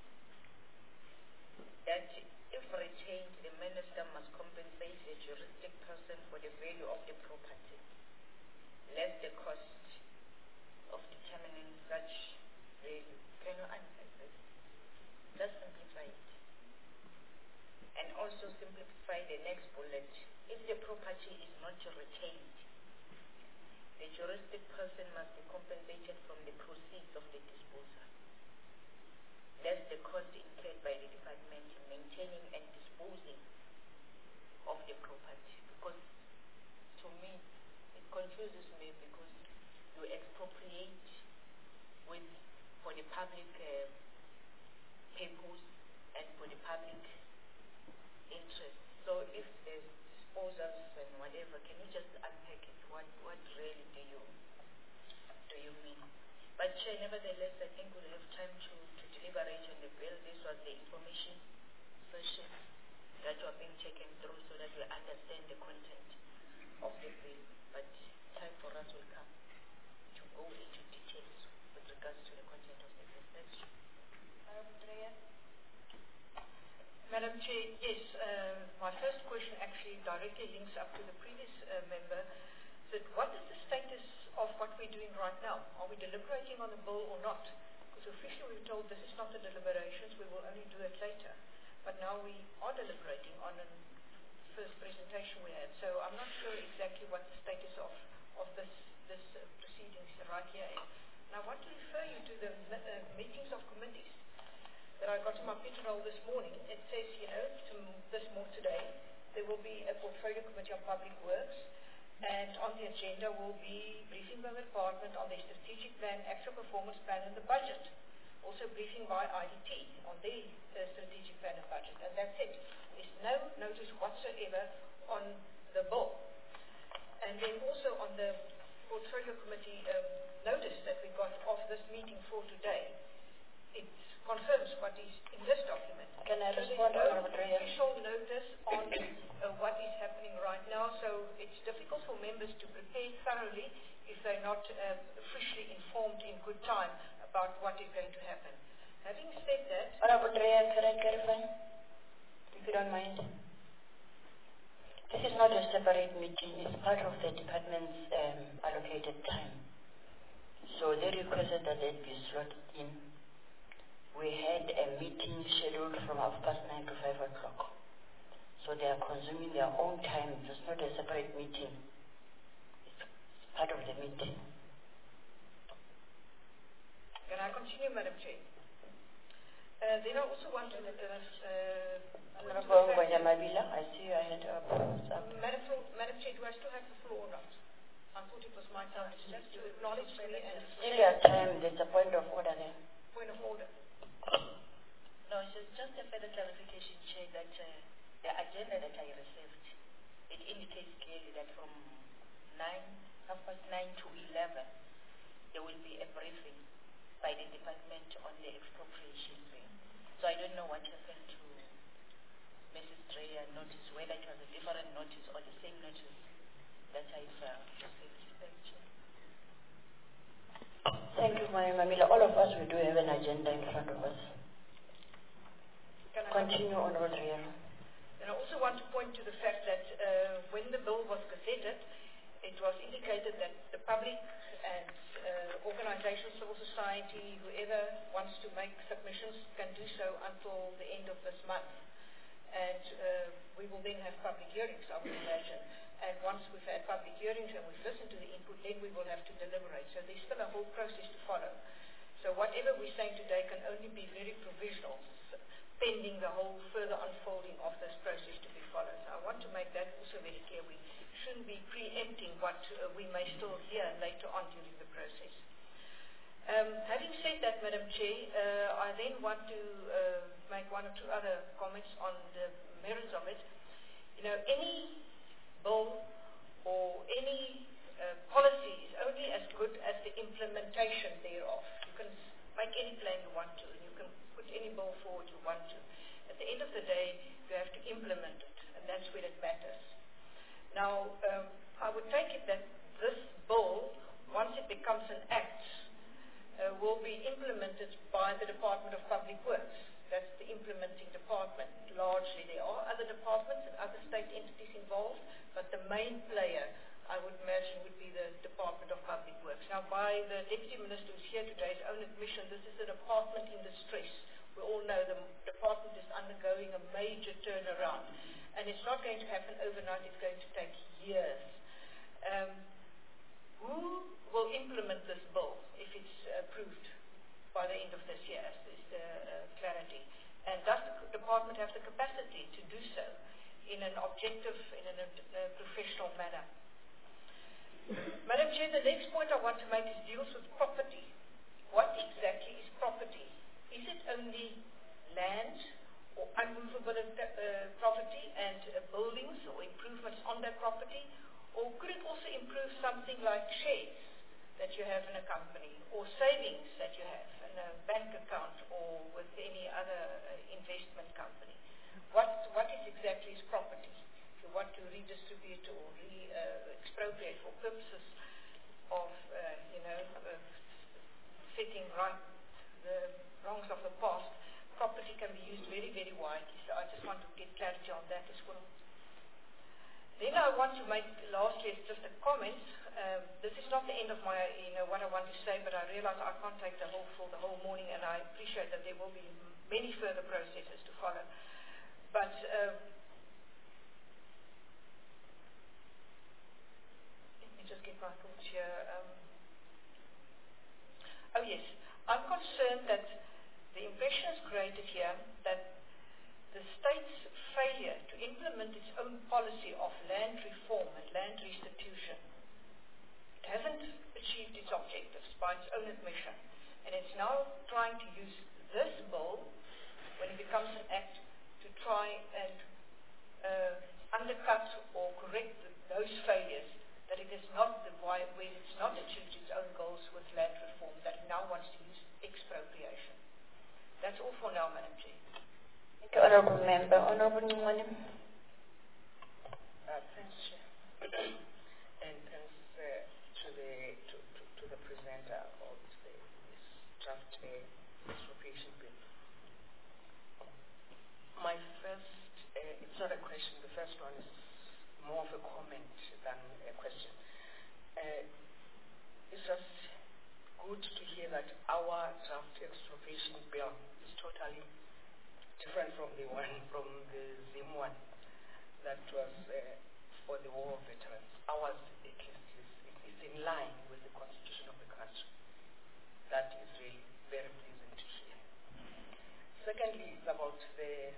that if retained, the minister must compensate the juristic person for the value of the property, less the cost of determining such value. Can you answer this? Just simplify it. And also simplify the next bullet. If the property is not retained, the juristic person must be compensated from the proceeds of the disposal, less the cost incurred by the department in maintaining and disposing of the property. Because to me, it confuses me because you expropriate with for the public uh, purpose and for the public interest. So if there's disposals and whatever, can you just unpack it? What what really do you do you mean? But Chair, nevertheless, I think we'll have time to, to deliberate on the bill. This was the information session that were being taken through so that we understand the content of the bill. But time for us will come to go into details with regards to the content of the bill. That's true. Madam Chair, yes, uh, my first question actually directly links up to the previous uh, member. That what is the status of what we're doing right now? Are we deliberating on the bill or not? Because officially we were told this is not the deliberations, we will only do it later. But now we are deliberating on the first presentation we had. So I'm not sure exactly what the status of, of this, this uh, proceedings right here is. And I want to refer you to the uh, meetings of committees that I got in my pigeonhole this morning. It says, you know, to this more today, there will be a portfolio committee on public works, and on the agenda will be briefing by the department on their strategic plan, actual performance plan, and the budget. Also briefing by I D T on their uh, strategic plan and budget, and that's it. There's no notice whatsoever on the bill. And then also on the portfolio committee um, notice that we got of this meeting for today, it confirms what is in this document. Can I so respond, there's no Honourable Treya? official notice on uh, what is happening right now, so it's difficult for members to prepare thoroughly if they're not uh, officially informed in good time about what is going to happen. Having said that, Honourable Treya, can I clarify? If you don't mind. This is not a separate meeting, it's part of the department's um, allocated time. So they requested that it be slotted in. We had a meeting scheduled from half past nine to five o'clock. So they are consuming their own time. It's not a separate meeting. It's part of the meeting. can I continue, Madam Chair? Uh, then I also want to... Uh, uh, Honourable Mabila, I see I had a... Madam, Madam Chair, do I still have the floor or not? I thought it was my time just to acknowledge me and... Still your time, there's a point of order there. Point of order. No, it's just, just a further clarification, Chair, that uh, the agenda that I received, it indicates clearly that from nine, half past nine to eleven, there will be a briefing by the department on the expropriation bill. So I don't know what happened to Missus Treya notice, whether it was a different notice or the same notice that I've uh, received. Thank you, Madam Mamila. All of us, we do have an agenda in front of us. Can I Continue, Honourable Treya. And I also want to point to the fact that uh, when the bill was gazetted, it was indicated that the public and uh, organizations, civil society, whoever wants to make submissions can do so until the end of this month. And uh, we will then have public hearings, I would imagine. And once we've had public hearings and we've listened to the input, then we will have to deliberate. So there's still a whole process to follow. So whatever we're saying today can only be very provisional, pending the whole further unfolding of this process to be followed. So I want to make that also very clear. We shouldn't be preempting what uh, we may still hear later on during the process. Um, having said that, Madam Chair, uh, I then want to uh, make one or two other comments on the merits of it. You know, any bill or any uh, policy is only as good as the implementation thereof. You can make any plan you want to, and you can put any Now, um, I would take it that this bill, once it becomes an act, uh, will be implemented by the Department of Public Works. That's the implementing department. Largely, there are other departments and other state entities involved, but the main player, I would imagine, would be the Department of Public Works. Now, by the Deputy Minister who's here today's own admission, this is a department in distress. We all know the department is undergoing a major turnaround, and it's not going to happen overnight. It's going to take years. Um, who will implement this bill if it's approved by the end of this year, as is the uh, clarity? And does the department have the capacity to do so in an objective, in a uh, professional manner? Madam Chair, the next point I want to make is deals with property. What exactly is property? Is it only land or unmovable uh, property and uh, buildings or improvements on that property? Or could it also improve something like shares that you have in a company, or savings that you have in a bank account, or with any other uh, investment company? What, what is exactly is property? If you want to redistribute or re, uh, expropriate for purposes of, uh, you know, uh, setting right the wrongs of the past, property can be used very, very widely. So I just want to get clarity on that as well. Then I want to make, lastly, just a comment. Um, this is not the end of my, you know, what I want to say, but I realize I can't take the whole for the whole morning, and I appreciate that there will be many further processes to follow. But um, let me just get my thoughts here. Um, oh yes, I'm concerned that the impression is created here that the state's failure to implement its own policy of land reform and land restitution, it hasn't achieved its objectives by its own admission, and it's now trying to use this bill, when it becomes an act, to try and uh, undercut or correct the, those failures, that it is not the why, when it's not achieved its own goals with land reform, that it now wants to use expropriation. That's all for now, Madam Chair. Thank you, Honourable Member. Honourable Nwani. Uh, thanks, Chair. And thanks uh, to the to, to, to the presenter of the, this draft uh, expropriation bill. My first, uh, it's not a question. The first one is more of a comment than a question. Uh, it's just good to hear that our draft expropriation bill is totally different from the one from the Zim one that was uh, for the war veterans. Ours, at least, is, is in line with the constitution of the country. That is really very pleasing to hear. Secondly, it's about the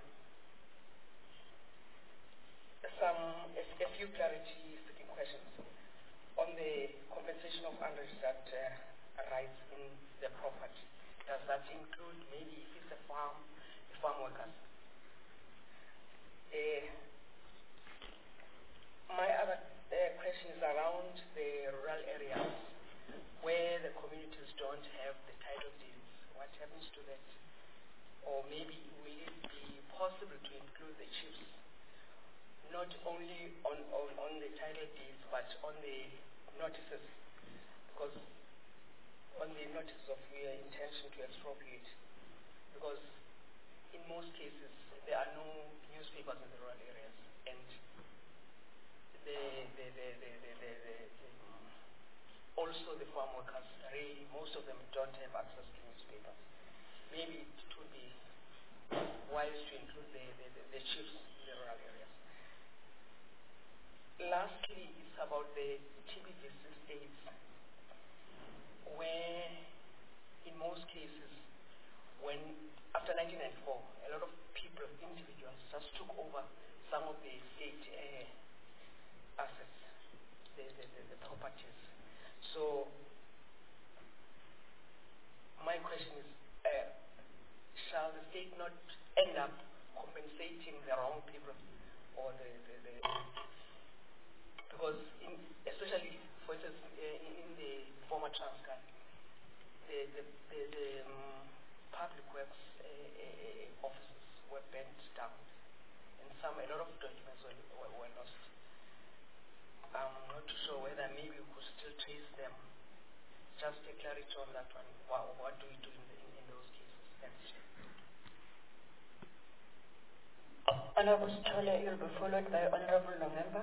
some a, a few clarity-seeking questions on the compensation of unregistered uh, rights in the property. Does that include maybe if it's a farm? Farm workers. Uh, my other uh, question is around the rural areas where the communities don't have the title deeds. What happens to that? Or maybe will it be possible to include the chiefs not only on, on, on the title deeds but on the notices? Because on the notice of your intention to expropriate, because in most cases, there are no newspapers in the rural areas, and the, the, the, the, the, the, the, the, also the farm workers, really, most of them don't have access to newspapers. Maybe it would be wise to include the, the, the, the chiefs in the rural areas. Lastly, it's about the T B V C states, where in most cases, when after nineteen ninety-four, a lot of people, individuals, just took over some of the state uh, assets, the, the, the, the properties. So, my question is, uh, shall the state not end up compensating the wrong people, or the, the, the because in, especially, for instance, uh, in the former Transcan, the, the, the, the um, public works uh, uh, offices were burnt down, and some, a lot of documents were, were, were lost. area, maybe we could still trace them. Just a clarity on that one. What, what do we do in, the, in, in those cases? Thanks. Honorable Stoller, you'll be followed by Honorable November.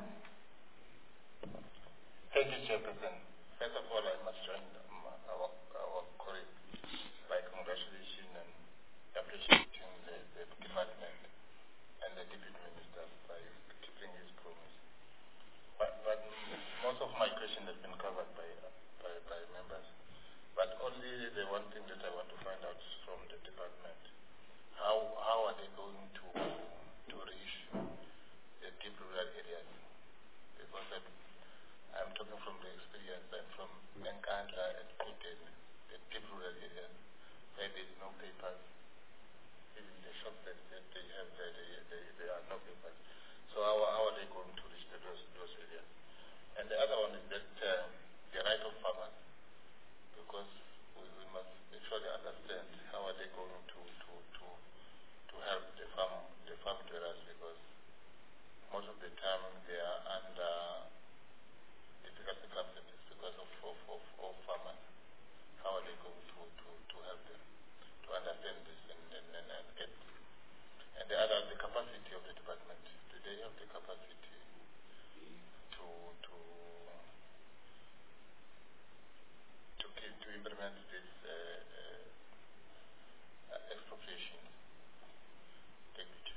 Thank you, Chairperson. First of all, I must join um, our, our colleague by congratulating and appreciating the, the department and the Deputy Minister by keeping his promise. But, but most of my questions have been covered by, by, by members. But only the one thing that I want to find out from the department, how, how are they going to, to reach the deep rural areas? Because I'm, I'm talking from the experience and from Nkandla and Putin, the deep rural areas, where there is no papers. Even the shops that, that they have there, they, they, they are no papers. So how, how are they going to reach the, those, those areas? And the other one is that uh, the right of farmers, because we, we must actually understand how are they going to, to, to, to help the farm, the farm dwellers, because most of the time they are under difficult circumstances because of, of, of, of farmers. How are they going to, to, to help them to understand this and, and, and, and get? And the other, the capacity of the department. Do they have the capacity to to to keep, to implement this uh, uh, expropriation? Thank you.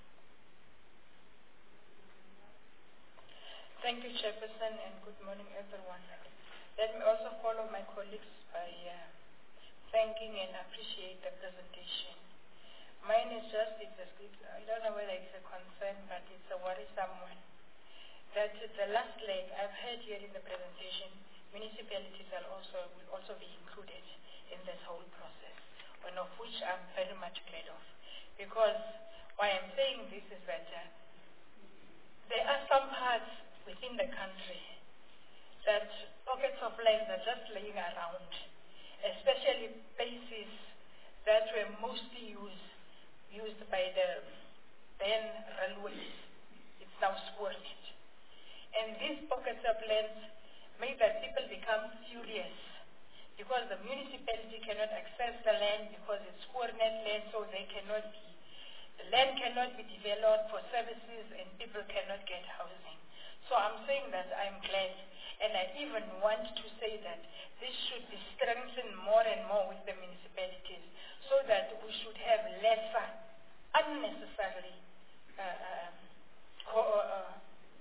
Thank you, Chairperson, and good morning, everyone. Let me also follow my colleagues by uh, thanking and appreciate the presentation. Mine is just, it's a, I don't know whether it's a concern, but it's a worrisome one. That the last leg I've heard here in the presentation, municipalities are also will also be included in this whole process, one of which I'm very much glad of. Because why I'm saying this is that uh, there are some parts within the country that pockets of land are just laying around, especially places that were mostly used used by the then railways. It's now Spoornet. And these pockets of land make that people become furious because the municipality cannot access the land because it's Spoornet land, so they cannot be, the land cannot be developed for services and people cannot get housing. So I'm saying that I'm glad, and I even want to say that this should be strengthened more and more with the municipalities so that we should have lesser, unnecessarily, uh, uh,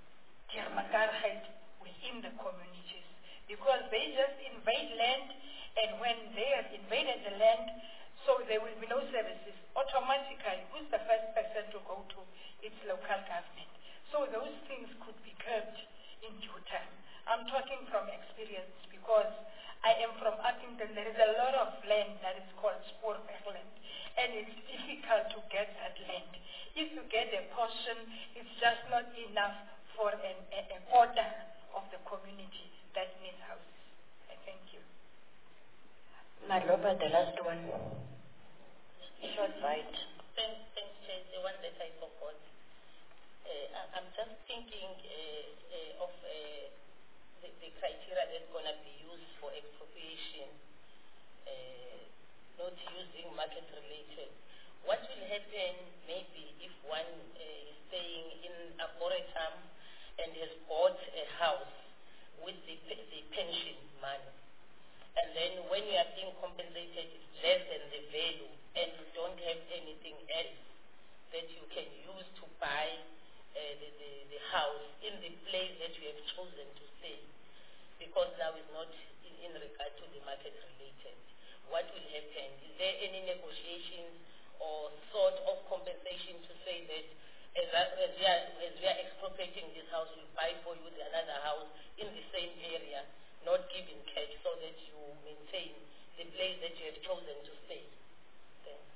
within the communities, because they just invade land, and when they have invaded the land, so there will be no services. Automatically, who's the first person to go to? It's local government. So those things could be curbed in due time. I'm talking from experience because I am from Uppington. There is a lot of land that is called Spoorweg land, and it's difficult to get that land. If you get a portion, it's just not enough for an, a, a quarter of the community that needs houses. I thank you. Maloba, the last one. Short bite. Thanks, thanks, Chair. The one that I forgot. Uh, I'm just thinking uh, uh, of uh, the, the criteria that's going to be used for expropriation, uh, not using market-related. What will happen maybe if one uh, is staying in Arboretum and has bought a house with the, the pension money, and then when you are being compensated, it's less than the value, and you don't have anything else that you can use to buy uh, the, the, the house in the place that you have chosen to stay, because now it's not in, in regard to the market related. What will happen? Is there any negotiations or sort of compensation to say that as, as, we, are, as we are expropriating this house, we'll buy for you another house in the same area, not giving cash, so that you maintain the place that you have chosen to stay? Thanks.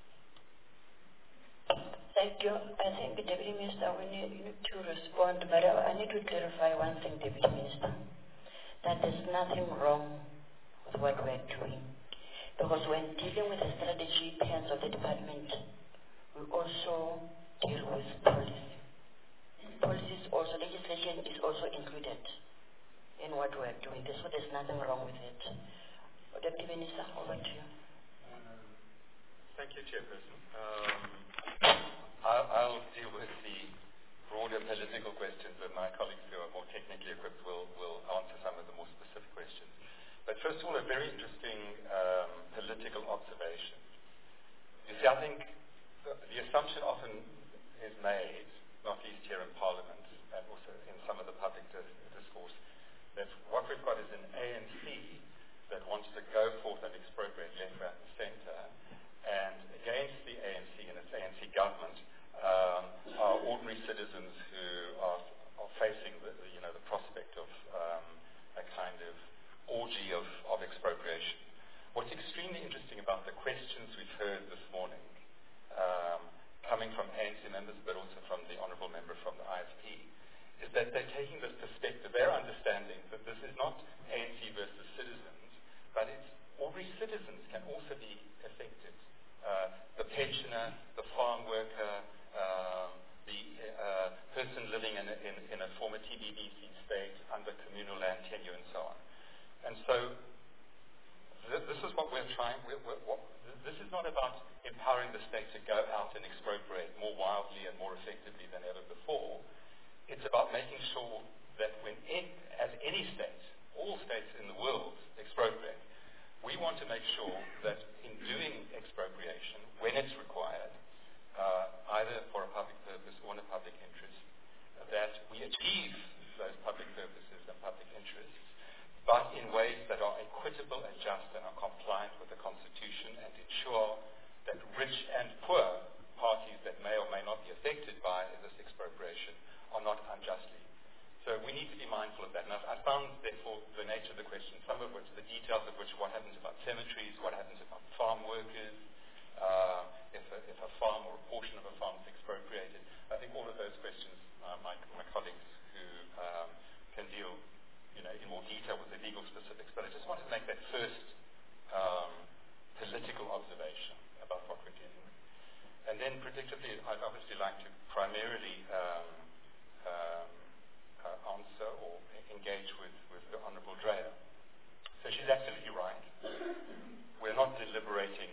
Thank you. I think the Deputy Minister, we need, you need to respond, but I, I need to clarify one thing, Deputy Minister, that there's nothing wrong with what we're doing. Because when dealing with the strategy plans of the department, we also deal with policy. Policies also, legislation is also included in what what we're doing. So there's nothing wrong with it. Deputy Minister, over to you. Um, thank you, Chairperson. Um, I'll, I'll deal with the broader political questions, and my colleagues who are more technically equipped will, will answer some of the more specific questions. But first of all, a very interesting um, political observation. You see, I think the, the assumption often is made, not least here in Parliament, and also in some of the public dis- discourse, that what we've got is an A N C that wants to go forth and expropriate left, right, and centre, and against the A N C and its A N C government um, are ordinary citizens who are, are facing the, the, you know, the prospect of um, a kind of orgy of, of expropriation. What's extremely interesting about the questions we've heard this morning, um, coming from A N C members, but also from the Honourable Member from the I S P, is that they're taking this perspective. They're understanding that this is not A N C versus citizens, but it's ordinary citizens can also be affected. Uh, the pensioner, the farm worker, um, the uh, person living in a, in, in a former T B B C state under communal land tenure and so on. And so th- this is what we're trying, we're, we're, what, this is not about empowering the state to go out and expropriate more wildly and more effectively than ever before. It's about making sure that when, in, as any state, all states in the world expropriate, we want to make sure that in doing expropriation, when it's required, uh, either for a public purpose or in a public interest, that we achieve those public purposes and public interests, but in ways that are equitable and just and are compliant with the Constitution, and ensure that rich and poor parties that may or may not be affected by this expropriation are not unjustly. So we need to be mindful of that. And I found, therefore, the nature of the question, some of which, the details of which, what happens about cemeteries, what happens about farm workers, uh, if, a, if a farm or a portion of a farm is expropriated. I think all of those questions, uh, my, my colleagues who um, can deal, you know, in more detail with the legal specifics. But I just wanted to make that first um, political observation about what we're dealing with. And then, particularly, I'd obviously like to primarily um, um, Uh, answer or engage with, with the Honourable Dreyer. So she's absolutely right. We're not deliberating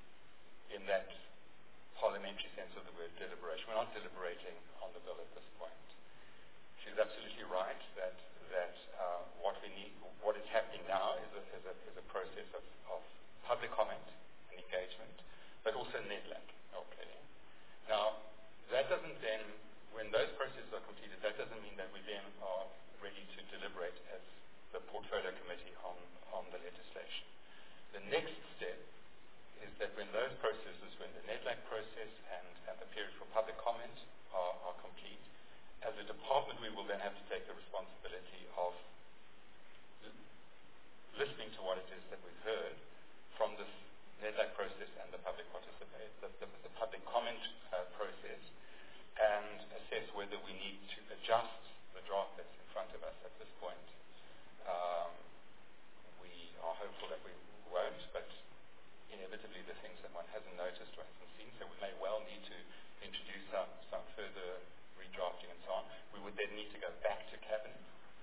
in that parliamentary sense of the word deliberation. We're not deliberating on the bill at this point. She's absolutely right that that uh, what we need, what is happening now is a, is a, is a process of, of public comment and engagement, but also N E D L A C. Okay. Now, that doesn't then, when those processes are completed, that doesn't mean that we then are ready to deliberate as the Portfolio Committee on, on the legislation. The next step is that when those processes, when the N E D L A C process and, and the period for public comment are, are complete, as a department we will then have to take the responsibility of l- listening to what it is that we've heard from this N E D L A C process and the public participate, the, the, the public comment uh, process, and assess whether we need to adjust the draft that's in front of us at this point. Um, we are hopeful that we won't, but inevitably the things that one hasn't noticed or hasn't seen, so we may well need to introduce some, some further redrafting and so on. We would then need to go back to Cabinet,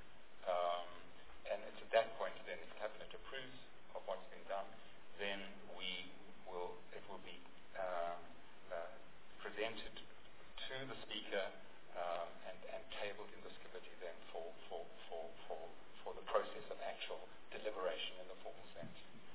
um, and it's at that point then if Cabinet approves of what's been done, then we will, it will be uh, uh, presented to the Speaker um, and, and tabled in this committee then for, for, for, for, for the process of actual deliberation in the formal sense.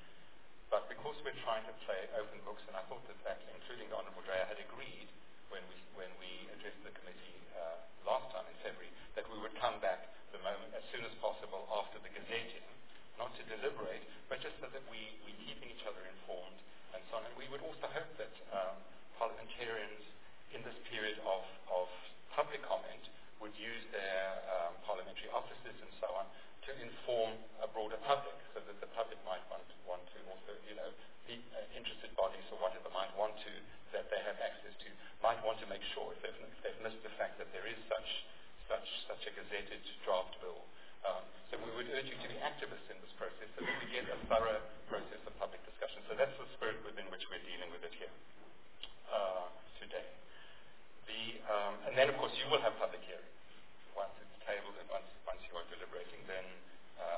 But because we're trying to play open books, and I thought that, that including the Honourable Dreyer, had agreed when we, when we addressed the committee uh, last time in February that we would come back the moment as soon as possible after the gazetting, not to deliberate, but just so that we, we're keeping each other informed and so on. And we would also hope that um, parliamentarians in this period of, of public comment would use their um, parliamentary offices and so on to inform a broader public, so that the public might want, want to also, you know, the uh, interested bodies or whatever might want to, that they have access to, might want to make sure if they've, if they've missed the fact that there is such such such a gazetted draft bill. Um, so we would urge you to be activists in this process so that we get a thorough process of public discussion. So that's the spirit within which we're dealing with it here uh, today. The, um, and then, of course, you will have public hearings. Once it's tabled and once, once you are deliberating, then uh,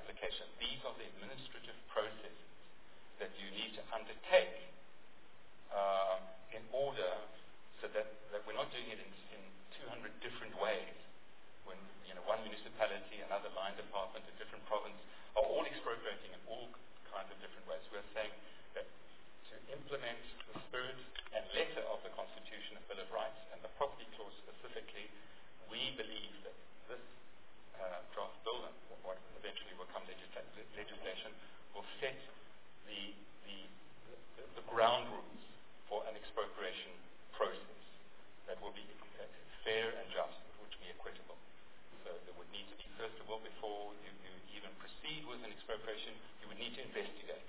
application. These are the administrative processes that you need to undertake uh, in order so that, that we're not doing it in, in two hundred different ways. When you know one municipality, another line department, a different province are all expropriating in all kinds of different ways. We're saying that to implement the spirit and letter of the Constitution and Bill of Rights and the property clause specifically, we believe that this uh, draft bill and what eventually will come legisla- legislation will set the, the, the, the ground rules for an expropriation process that will be uh, fair and just, which will be equitable. So there would need to be, first of all, before you, you even proceed with an expropriation, you would need to investigate.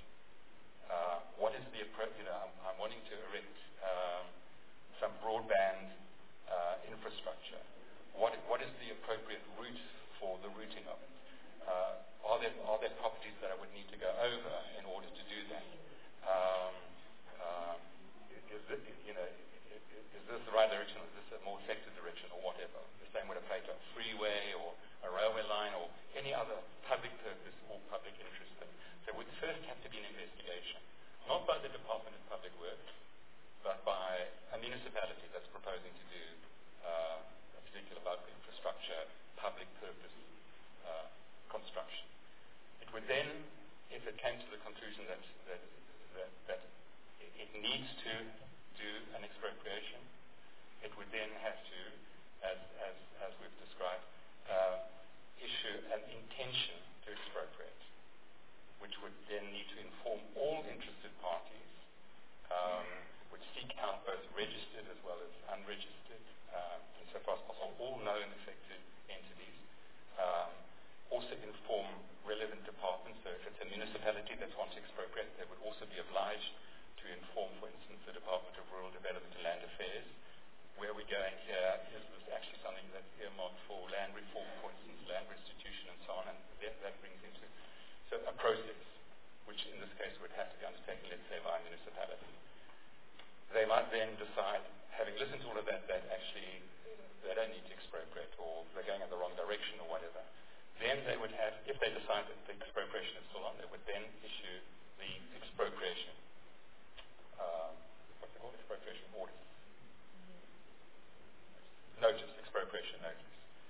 Uh, what is the approach? You know, I'm, I'm wanting to erect um, some broadband uh, infrastructure. What, what is the appropriate route for the routing of it? Uh, are there are there properties that I would need to go over in order to do that? Um, um, is it, you know, is, is this the right direction, or is this a more effective direction, or whatever? The same would apply to a freeway or a railway line or any other public purpose or public interest thing. There would first have to be an investigation, not by the Department of Public Works, but by a municipality that's proposing to do uh, a particular bulk infrastructure, public purpose uh, construction. It would then, if it came to the conclusion that, that, that, that it needs to do an expropriation, it would then have to, as, as, as we've described, uh, issue an intention to expropriate, which would then need to inform all interested parties, um, would seek out both registered as well as unregistered, uh, and so far as possible, all known affected entities. Um, also inform relevant departments, so if it's a municipality that wants to expropriate, they would also be obliged to inform, for instance, the Department of Rural Development and Land Affairs. Where we're going here, is this actually something that's earmarked for land reform, for instance, land restitution and so on, and that, that brings into so a process, which in this case would have to be undertaken, let's say, by a municipality. They might then decide, having listened to all of that, that actually they don't need to expropriate, or they're going in the wrong direction or whatever. Then they would have, if they decide that the expropriation is still on, they would then issue the expropriation, um, what's it called, expropriation order. Notice, expropriation notice.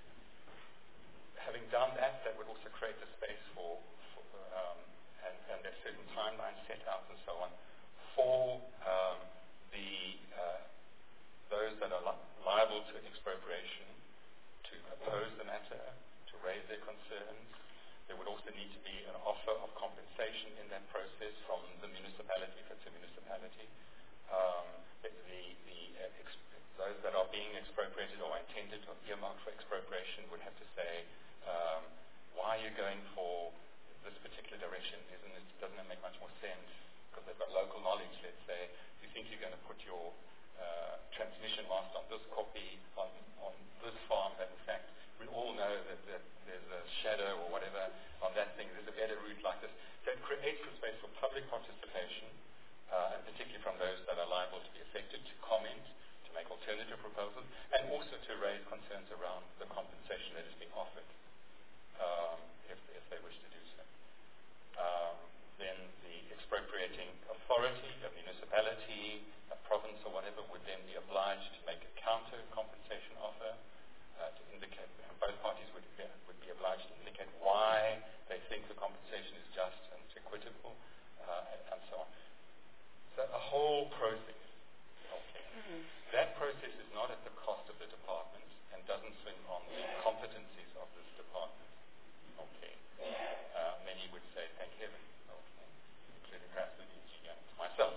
Having done that, that would also create a space for, for um, and, and there's certain timelines set out and so on, for um, the uh, those that are li- liable to expropriation to oppose the matter, to raise their concerns. There would also need to be an offer of compensation in that process from the municipality, if it's a municipality. Um, the, the, the uh, ex- those that are being expropriated or intended or earmarked for expropriation would have to say, um, why are you going for this particular direction? Isn't it, doesn't it make much more sense? Because they've got local knowledge, let's say. Do you think you're going to put your uh, transmission mast on this copy, on, on this farm, that in fact we all know that, that there's a shadow or whatever on that thing, there's a better route like this. So it creates a space for public participation, uh, and particularly from those that are liable to be affected, to comment, to make alternative proposals, and also to raise concerns around the compensation that is being offered, um, if, if they wish to do so. Um, then the expropriating authority, a municipality, a province or whatever, would then be obliged to make a counter compensation offer, uh, to indicate, and both parties would be, would be obliged to indicate why they think the compensation is just and equitable, uh, and, and so on. So a whole process. Okay. Mm-hmm. That process is not at the cost of the department and doesn't swing on the competencies of this department. Okay. Uh, many would say, thank heaven. Okay. Including perhaps the D G and myself.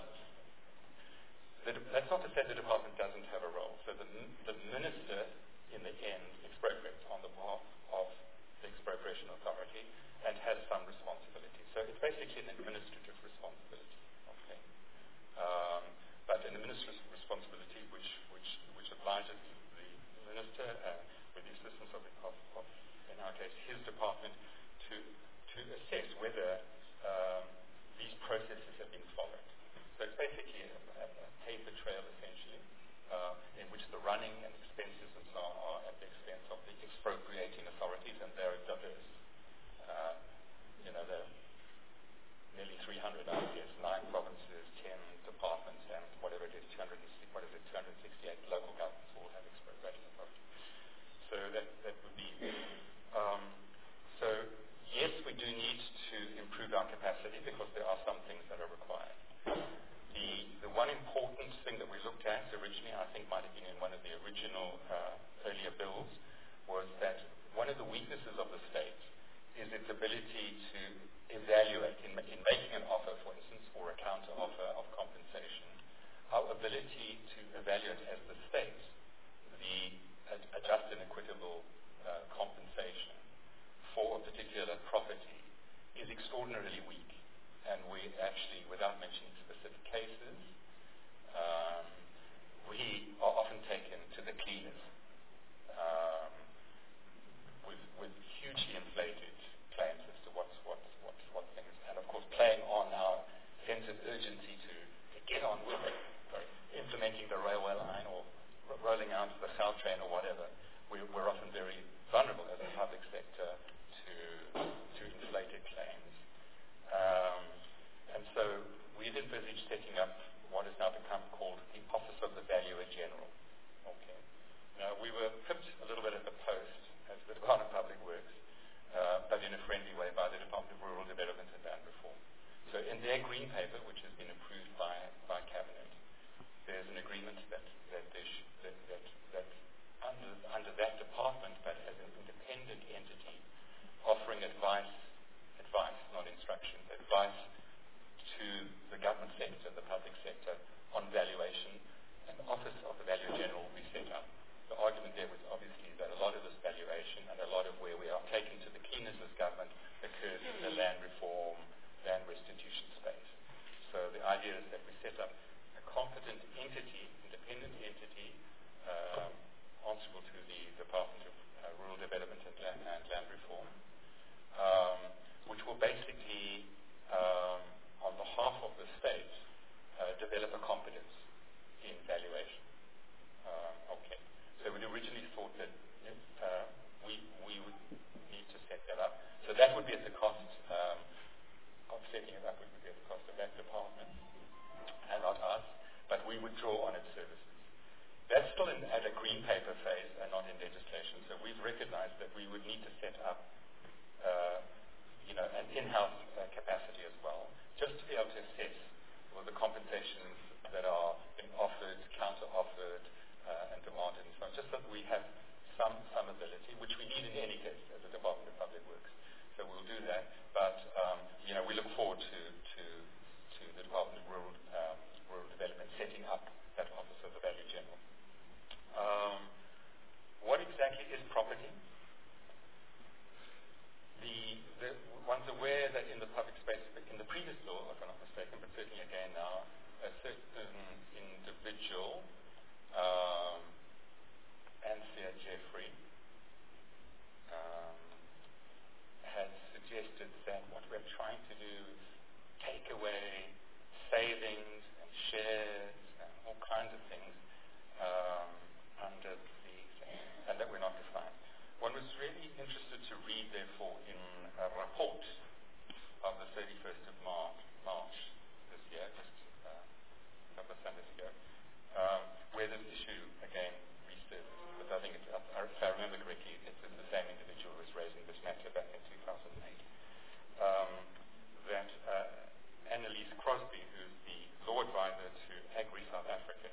The de- that's not to say the department doesn't have a role. So the, the minister, in the end, expropriates on the behalf of the expropriation authority and has some responsibility. So it's basically an administrative responsibility. Okay. Um, but an administrative responsibility which which which obliges the minister, uh, with the assistance of, of, of, in our case, his department, to to assess whether um, these processes have been followed. So it's basically a, a, a paper trail, essentially, uh, in which the running and expenses and so on are at the expense of the expropriating authorities, and they're diverse. Uh, you know, their green paper, which has been approved by, by Cabinet, there's an agreement that, that, there sh- that, that, that under, under that department, but as an independent entity, offering advice, advice, not instruction, advice to the government sector, the public sector, on valuation, an office of the Value General will be set up. The argument there was obviously that a lot of this valuation and a lot of where we are taking to the keenness as government occurs in the land reform, land restitution space. So the idea is that we set up a competent entity, independent entity, um, answerable to the Department of uh, Rural Development and Land, and land Reform, um, which will basically, um, on behalf of the state, uh, develop a competence in valuation. Uh, okay. So we originally thought that uh, we we would need to set that up. So that would be at the cost um, of setting it up. Would be at the cost of that department and not us, but we would draw on its services. That's still in, at a green paper phase and not in legislation. So we've recognized that we would need to set up, uh, you know, an in-house uh, capacity as well, just to be able to assess well, the compensations that are being offered, counter-offered, uh, and demanded, and so on, just so that we have some some ability, which we need in any case as a Department of Public Works. So we'll do that, but um, you know, we look forward to to, to the Department of Rural, um, Rural Development setting up that Office of the Value General. Um, what exactly is property? The, the one's aware that in the public space, in the previous law, if I'm not mistaken, but certainly again now, a certain individual, um, Anthea Jeffrey, um, has suggested that what we're trying to do is take away savings and shares and all kinds of things um, under the thing, and that we're not defined. One was really interested to read, therefore, in a report of the thirty-first of March, March this year, just uh, a couple of Sundays ago, um, where this issue, again, resurfaced. But I think, it's, if I remember correctly, it's the same individual who was raising this matter back in two thousand eight. Um, that uh, Annalise Crosby, who's the law advisor to Agri South Africa,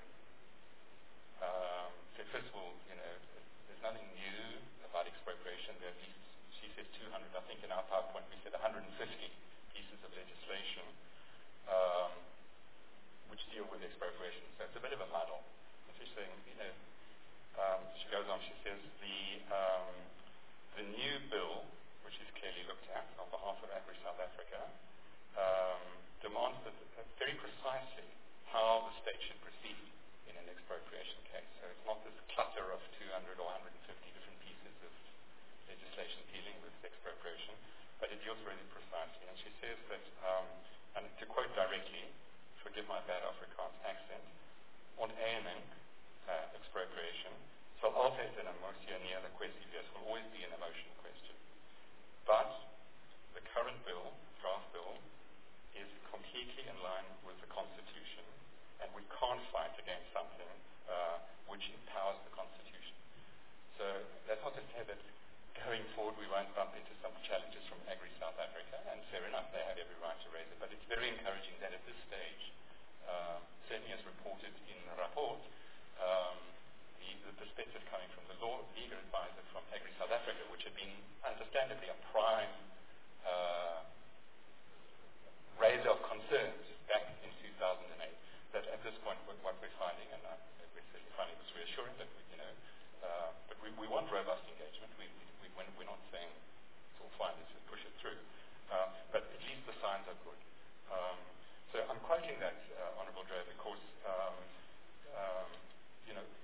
um, said, first of all, you know, there's nothing new about expropriation. There are at least, she says two hundred, I think in our PowerPoint we said one hundred fifty pieces of legislation um, which deal with expropriation. So it's a bit of a muddle. And she's saying, you know, um, she goes on, she says, the, um, the new bill, which is clearly looked at on behalf of Agri South Africa, um, demands that uh, very precisely how the state should proceed in an expropriation case. So it's not this clutter of two hundred or one hundred fifty different pieces of legislation dealing with expropriation, but it deals really precisely. And she says that, um, and to quote directly, forgive my bad Afrikaans accent, onteiening, uh, expropriation, sal altyd 'n emosionele kwessie wees, will always be an emotional question. But the current bill, draft bill, is completely in line with the Constitution, and we can't fight against something uh, which empowers the Constitution. So that's not to say that going forward we won't bump into some challenges from Agri South Africa, and fair enough, they have every right to raise it, but it's very encouraging that at this stage, uh, certainly as reported in the report, um, the, the perspective coming from the law legal advisor from Agri South Africa, which had been understandably a prime uh, raiser of concerns back in two thousand eight, that at this point what, what we're finding, and uh, we're certainly finding this reassuring, that we, you know, uh, but we, we want robust engagement. We, we, we, we're not saying it's all fine, let's just push it through. Uh, but at least the signs are good. Um, so I'm quoting that, uh, Honourable Dre, because um, um, you know,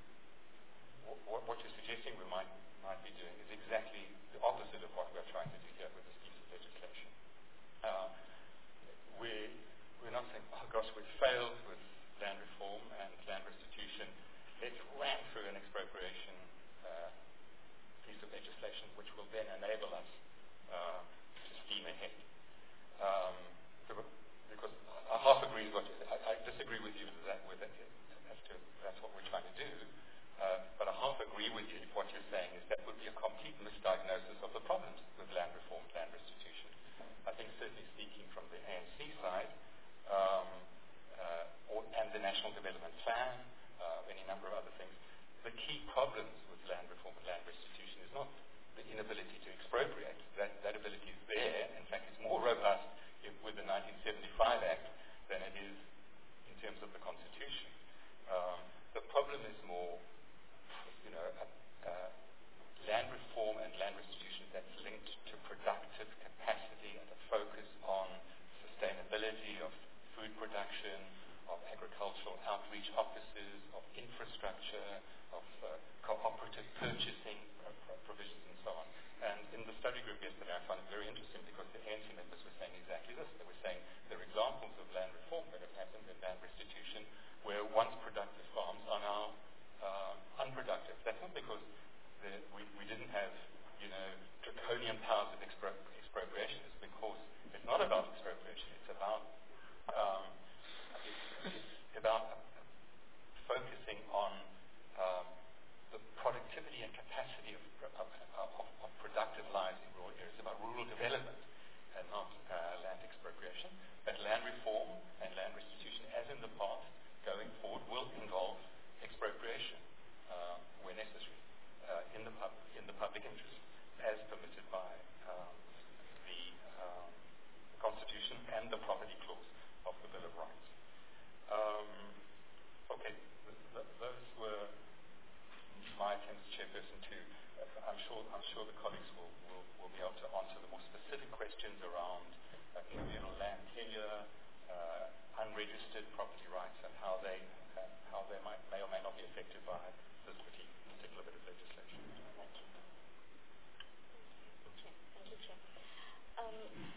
w- what you're suggesting we might might be doing is exactly the opposite of what we're trying to do here with this piece of legislation. Uh, we, we're not saying, oh gosh, we've failed with land reform and land restitution. Let's ram through an expropriation uh, piece of legislation which will then enable us uh, to steam ahead. Um, because I half agree with what you, I, I disagree with you with that, with that as to that's what we're trying to do. Uh, but I half agree with you. What you're saying is that would be a complete misdiagnosis of the problems with land reform, land restitution. I think certainly speaking from the A N C side, the key problems with land reform and land restitution is not the inability to expropriate. That, that ability is there. In fact, it's more robust if, with the nineteen seventy-five Act than it is in terms of the Constitution. Um, the problem is more, you know, uh, uh, land reform and land restitution that's linked to productive capacity and a focus on sustainability of food production, of agricultural outreach offices, of infrastructure, of uh, cooperative purchasing uh, provisions and so on. And in the study group yesterday, I found it very interesting because the A N C members were saying exactly this. They were saying there are examples of land reform that have happened in land restitution where once productive farms are now uh, unproductive. That's not because the, we, we didn't have, you know, draconian powers of expro- expropriation. It's because it's not about expropriation. It's about um, it's, it's about focusing on um, the productivity and capacity of, of, of, of productive lives in rural areas. It's about rural development and not uh, land expropriation. But land reform and land restitution, as in the past, going forward, will involve expropriation uh, where necessary uh, in the pub, in the public interest, as permitted by um, the um, Constitution and the property clause of the Bill of Rights. Um, okay, th- th- those were my attempts, Chairperson, to, uh, I'm sure I'm sure the colleagues will, will, will be able to answer the more specific questions around uh, communal land tenure, uh, unregistered property rights, and how they uh, how they might, may or may not be affected by this particular bit of legislation. Thank you. Okay. Thank you, Chair. Um,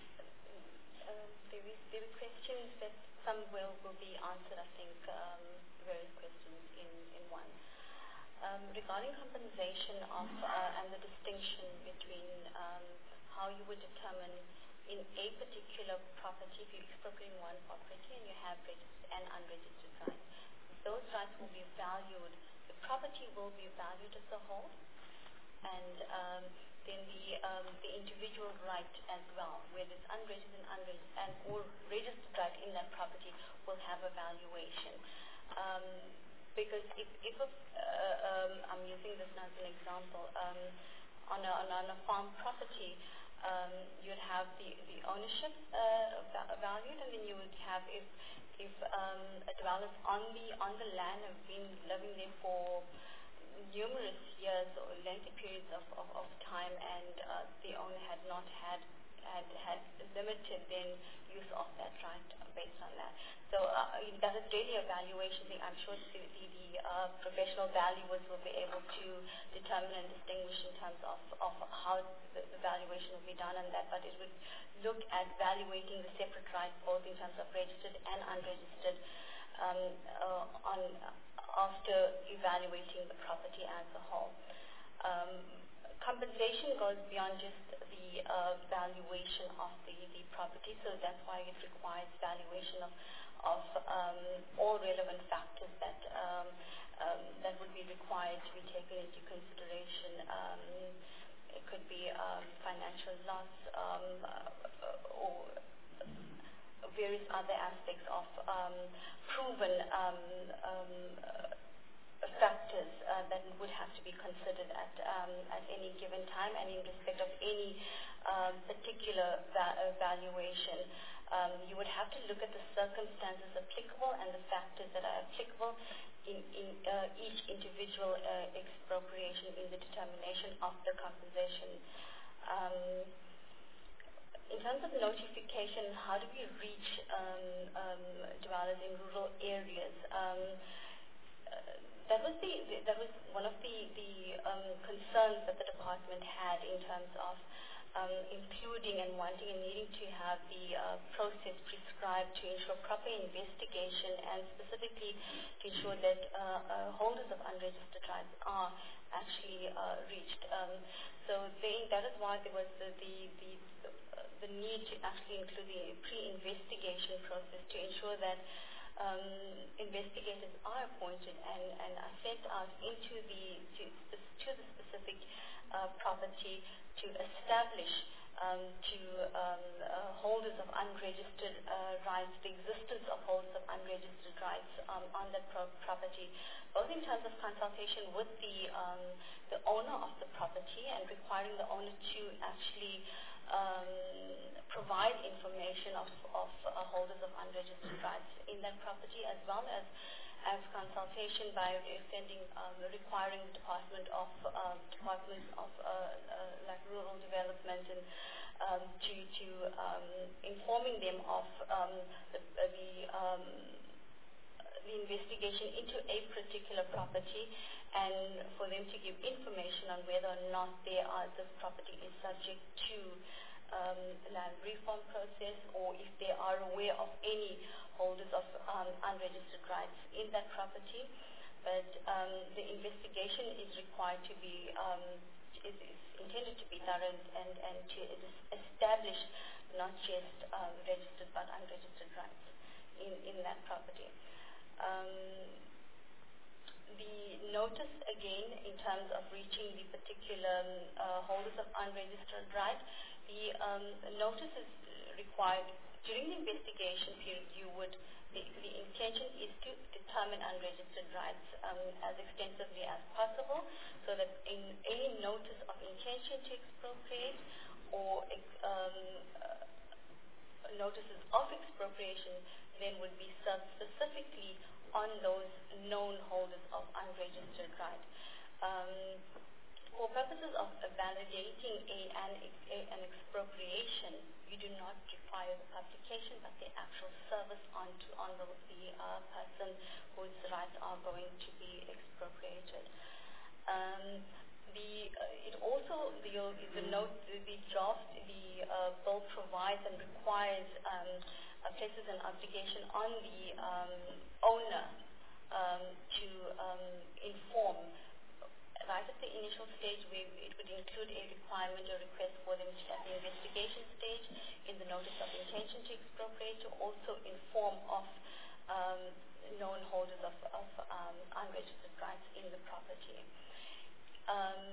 um, there, is, there are questions that some will, will be answered, I think, um, various questions in, in one. Um, regarding compensation of uh, and the distinction between um, how you would determine in a particular property, if you're expropriating one property and you have registered and unregistered rights, those rights will be valued, the property will be valued as a whole, and um, then the um, the individual right as well, whether it's unregistered and, unregistered and or registered right in that property will have a valuation. Um, because if, if a, uh, um, I'm using this as an example, um, on, a, on, a, on a farm property, um, you'd have the, the ownership uh, valued, and then you would have if if um, dwellers on the on the land have been living there for numerous years or lengthy periods of, of, of time, and uh, the owner had not had had had limited then use of that right based on that. So uh, that is really a valuation thing. I'm sure the, the, the uh, professional valuers will be able to determine and distinguish in terms of, of how the, the valuation will be done on that, but it would look at valuating the separate rights both in terms of registered and unregistered um, uh, on after evaluating the property as a whole. Um, compensation goes beyond just the uh, valuation of the, the property, so that's why it requires valuation of, of um, all relevant factors that um, um, that would be required to be taken into consideration. Um, it could be um, financial loss um, uh, or various other aspects of um, proven um, um, factors uh, that would have to be considered at um, at any given time, and in respect of any um, particular va- uh, valuation. Um, you would have to look at the circumstances applicable and the factors that are applicable in, in uh, each individual uh, expropriation in the determination of the compensation. Um, in terms of notification, how do we reach um, um, dwellers in rural areas? Um, uh, that was the, the that was one of the the um, concerns that the department had in terms of um, including and wanting and needing to have the uh, process prescribed to ensure proper investigation and specifically to ensure that uh, uh, holders of unregistered rights are actually uh, reached. Um, so they, that is why there was the the, the the need to actually include the pre-investigation process to ensure that um, investigators are appointed and, and are sent out into the to, to the specific uh, property to establish um, to um, uh, holders of unregistered uh, rights, the existence of holders of unregistered rights um, on that pro- property, both in terms of consultation with the um, the owner of the property and requiring the owner to actually um, provide information of, of uh, holders of unregistered rights in that property, as well as as consultation by extending, um, requiring the Department of uh, Department of uh, uh, like Rural Development and um, to to um, informing them of um, the, uh, the um, the investigation into a particular property, and for them to give information on whether or not there are, this property is subject to um, land reform process, or if they are aware of any holders of um, unregistered rights in that property. But um, the investigation is required to be, um, is, is intended to be thorough and, and to establish not just um, registered but unregistered rights in, in that property. Um, the notice, again, in terms of reaching the particular uh, holders of unregistered rights, the um, notice is required during the investigation period. You would, the, the intention is to determine unregistered rights um, as extensively as possible, so that in any notice of intention to expropriate or um, uh, notices of expropriation then would be served specifically on those known holders of unregistered rights. Um, for purposes of validating a, an, a, an expropriation, you do not require the publication, but the actual service onto on the, the uh, person whose rights are going to be expropriated. Um, the uh, it also the the note the, the draft the uh, bill provides and requires um, uh, places an obligation on the um, owner um, to um, inform. Right at the initial stage, we, it would include a requirement or request for them to, at the investigation stage, in the notice of intention to expropriate, to also inform of um, known holders of, of um, unregistered rights in the property. Um,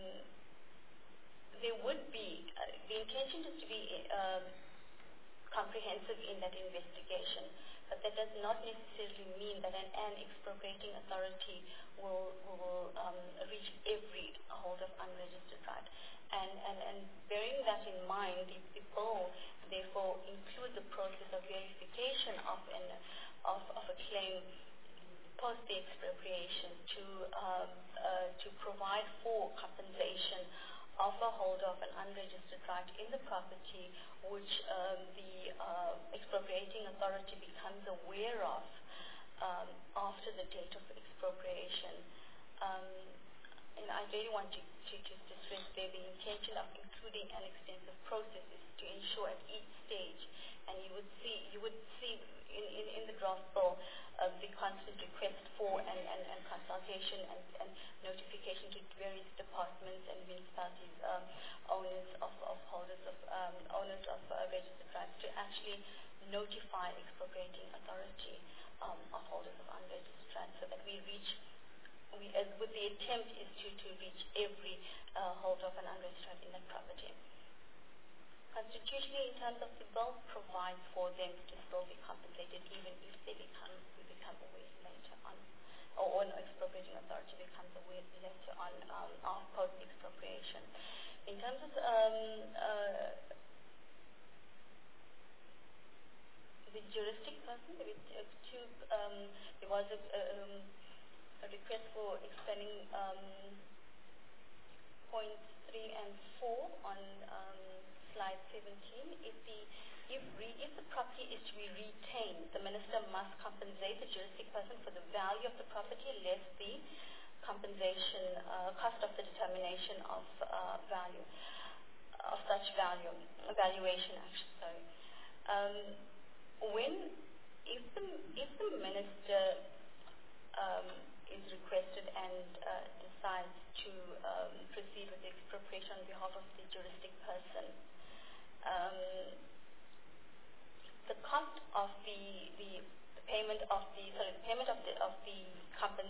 there would be, uh, the intention is to be uh, comprehensive in that investigation, but that does not necessarily mean that an, an expropriating authority will, will um, reach every holder of unregistered right. And, and, and bearing that in mind, the, the bill therefore includes the process of verification of, an, of, of a claim post the expropriation to, um, uh, to provide for compensation of a holder of an unregistered right in the property, which um, the uh, expropriating authority becomes aware of um, after the date of expropriation. Um, and I really want to, to, to stress there the intention of including an extensive process is to ensure at each stage, and you would see, you would see in, in, in the draft bill uh, the constant request for and, and, and consultation and, and notification to various departments and municipalities, um, owners of, of holders of um, owners of uh, registered rights, to actually notify expropriating authority um, of holders of unregistered rights, so that we reach. We, as with the attempt is to, to reach every uh, holder of an unregistered right in that property. Constitutionally, in terms of the bill, provides for them to still be compensated even if they become we become aware later on, or an expropriating authority becomes aware later on um, of post expropriation. In terms of um, uh, the juristic person, there, was, uh, two, um, there was a, um, a request for explaining um, points three and four on um, slide seventeen. If the if, re, if the property is to be retained, the minister must compensate the juristic person for the value of the property less the compensation uh, cost of the determination of uh, value of such value valuation. Actually, sorry. Um, when if the if the minister um, is requested and uh, decides to um, proceed with the expropriation on behalf of the juristic person, um, the cost of the, the the payment of the sorry the payment of the of the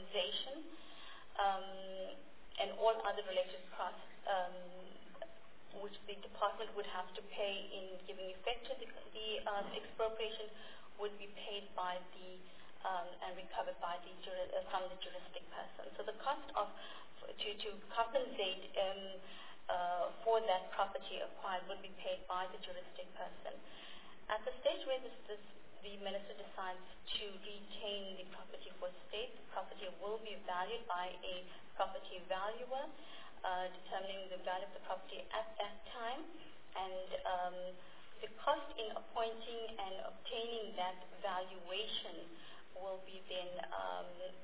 compensation um, and all other related costs um, which the department would have to pay in giving effect to the, the um, expropriation would be paid by the um, and recovered by the juri- uh, from the juristic person. So the cost of to to compensate um, uh, for that property acquired would be paid by the juristic person. At the stage where this, this, the minister decides to retain the property for state, the property will be valued by a property valuer, uh, determining the value of the property at that time, and um, the cost in appointing and obtaining that valuation will be then um,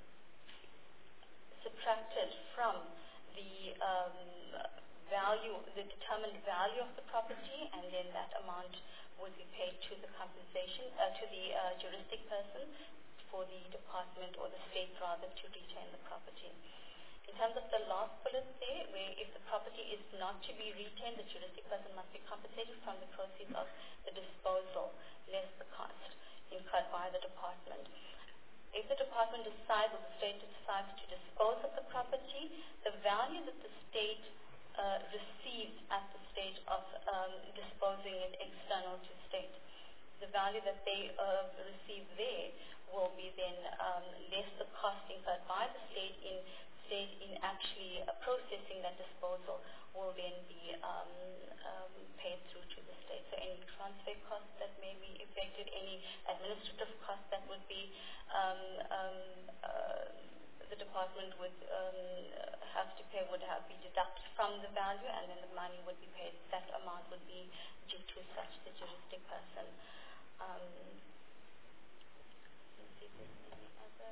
subtracted from the um, value, the determined value of the property, and then that amount would be paid to the compensation, uh, to the uh, juristic person for the department or the state rather to retain the property. In terms of the last bullet there, where if the property is not to be retained, the juristic person must be compensated from the proceeds of the disposal, less the cost incurred by the department. If the department decides or the state decides to dispose of the property, the value that the state uh, receives at the stage of um, disposing it external to state, the value that they uh, receive there will be then um, less the cost incurred by the state in state in actually uh, processing that disposal will then be um, um, paid through to the state. So any transfer costs that may be affected, any administrative costs that would be um, um, uh, the department would um, have to pay would have be deducted from the value, and then the money would be paid. That amount would be due to such the juristic person. Um, let's see if there's any other.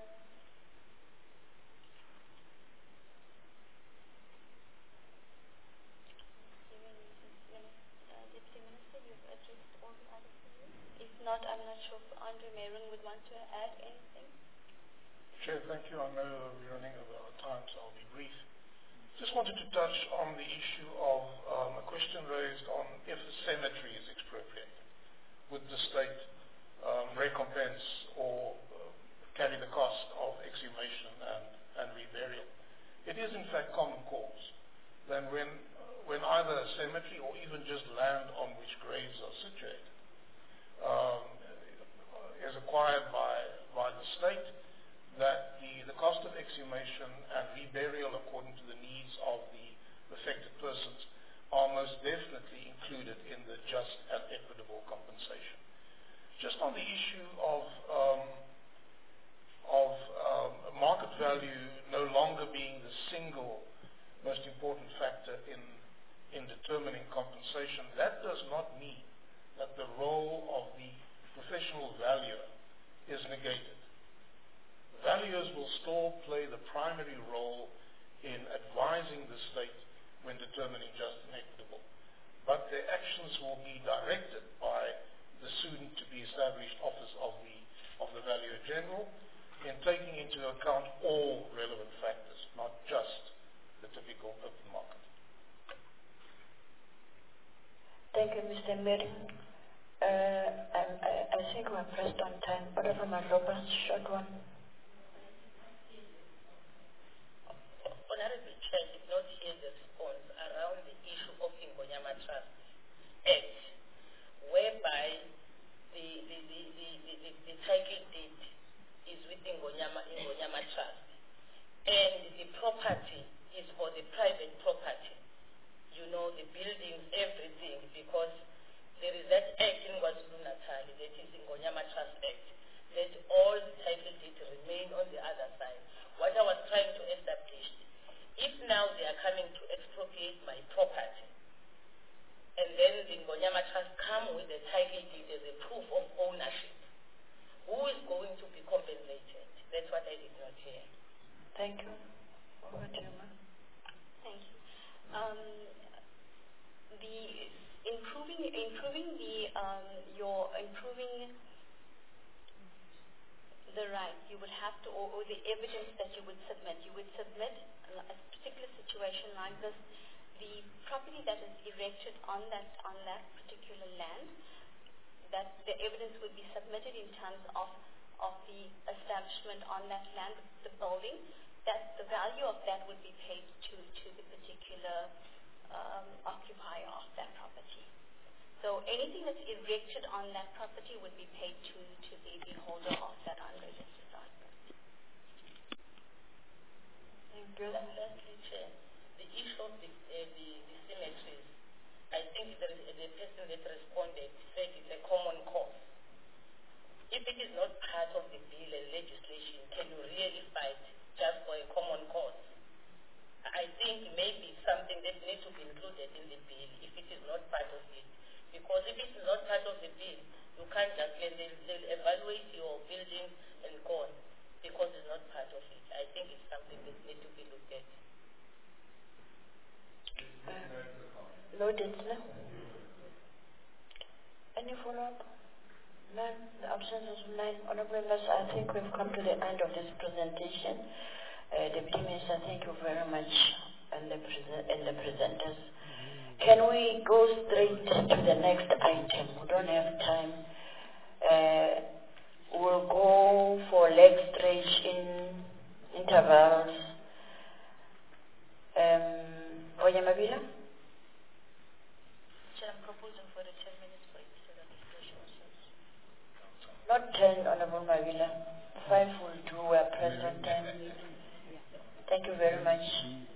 Deputy Minister, you've addressed all the other things. If not, I'm not sure if Andre Meron would want to add anything. Chair, thank you. I know we're running over our time, so I'll be brief. Just wanted to touch on the issue of um, a question raised on if the cemetery is expropriated. Would the state um, recompense or uh, carry the cost of exhumation and, and reburial? It is in fact common cause. Then when, uh, when either a cemetery or even just land on which graves are situated um, is acquired by, by the state, that the, the cost of exhumation and reburial according to the needs of the affected persons are most definitely included in the just and equitable compensation. Just on the issue of, um, of um, market value no longer being the single most important factor in, in determining compensation, that does not mean that the role of the professional valuer is negated. Valuers will still play the primary role in advising the state when determining just and equitable, but their actions will be directed by the soon-to-be established office of the, of the Valuer General in taking into account all relevant factors, not just the typical open market. Thank you, Mister Meron. Uh, I, I think we're pressed on time. Whatever my Robert, short one. Honorable Chair did not hear the response around the issue of Ingonyama Trust Act, whereby the, the, the, the, the, the, the title deed is with Ingonyama, Ingonyama Trust, and the property is for the private property, you know, the buildings, everything, because there is that act in KwaZulu-Natal, that is Ingonyama Trust Act, that all the title deeds remain on the other side. What I was trying to establish, if now they are coming to expropriate my property, and then the Ngonyama Trust come with the title deed as a proof of ownership, who is going to be compensated? That's what I did not hear. Thank you. Over to you, ma'am. Thank you. Um, the improving, improving the um, your improving the right, you would have to, or, or the evidence that you would submit. You would submit a particular situation like this, the property that is erected on that on that particular land, that the evidence would be submitted in terms of of the establishment on that land, the building, that the value of that would be paid to to the particular um, occupier of that property. So anything that's erected on that property would be paid to, to the, the holder of that unregistered article. Thank you. Lastly, Chair, the issue of the, uh, the, the cemeteries, I think the, the person that responded said it's a common cause. If it is not part of the bill and legislation, can you really fight just for a common cause? I think maybe it's something that needs to be included in the bill if it is not part of it. Because if it is not part of the bill, you can't just let them, they'll evaluate your building and go on because it's not part of it. I think it's something that needs to be looked at. Uh, Noted, sir. Any follow-up? None. The absence of none. Honorable members, I think we've come to the end of this presentation. Uh, Deputy Minister, thank you very much, and the, pre- and the presenters. Can we go straight to the next item? We don't have time. Uh, we'll go for leg stretch in intervals. Um, Oyamabila? Chair, I'm proposing for the ten minutes for instead of Not ten, Honorable Mabila. Five will do. We're pressed on time. Thank you very much.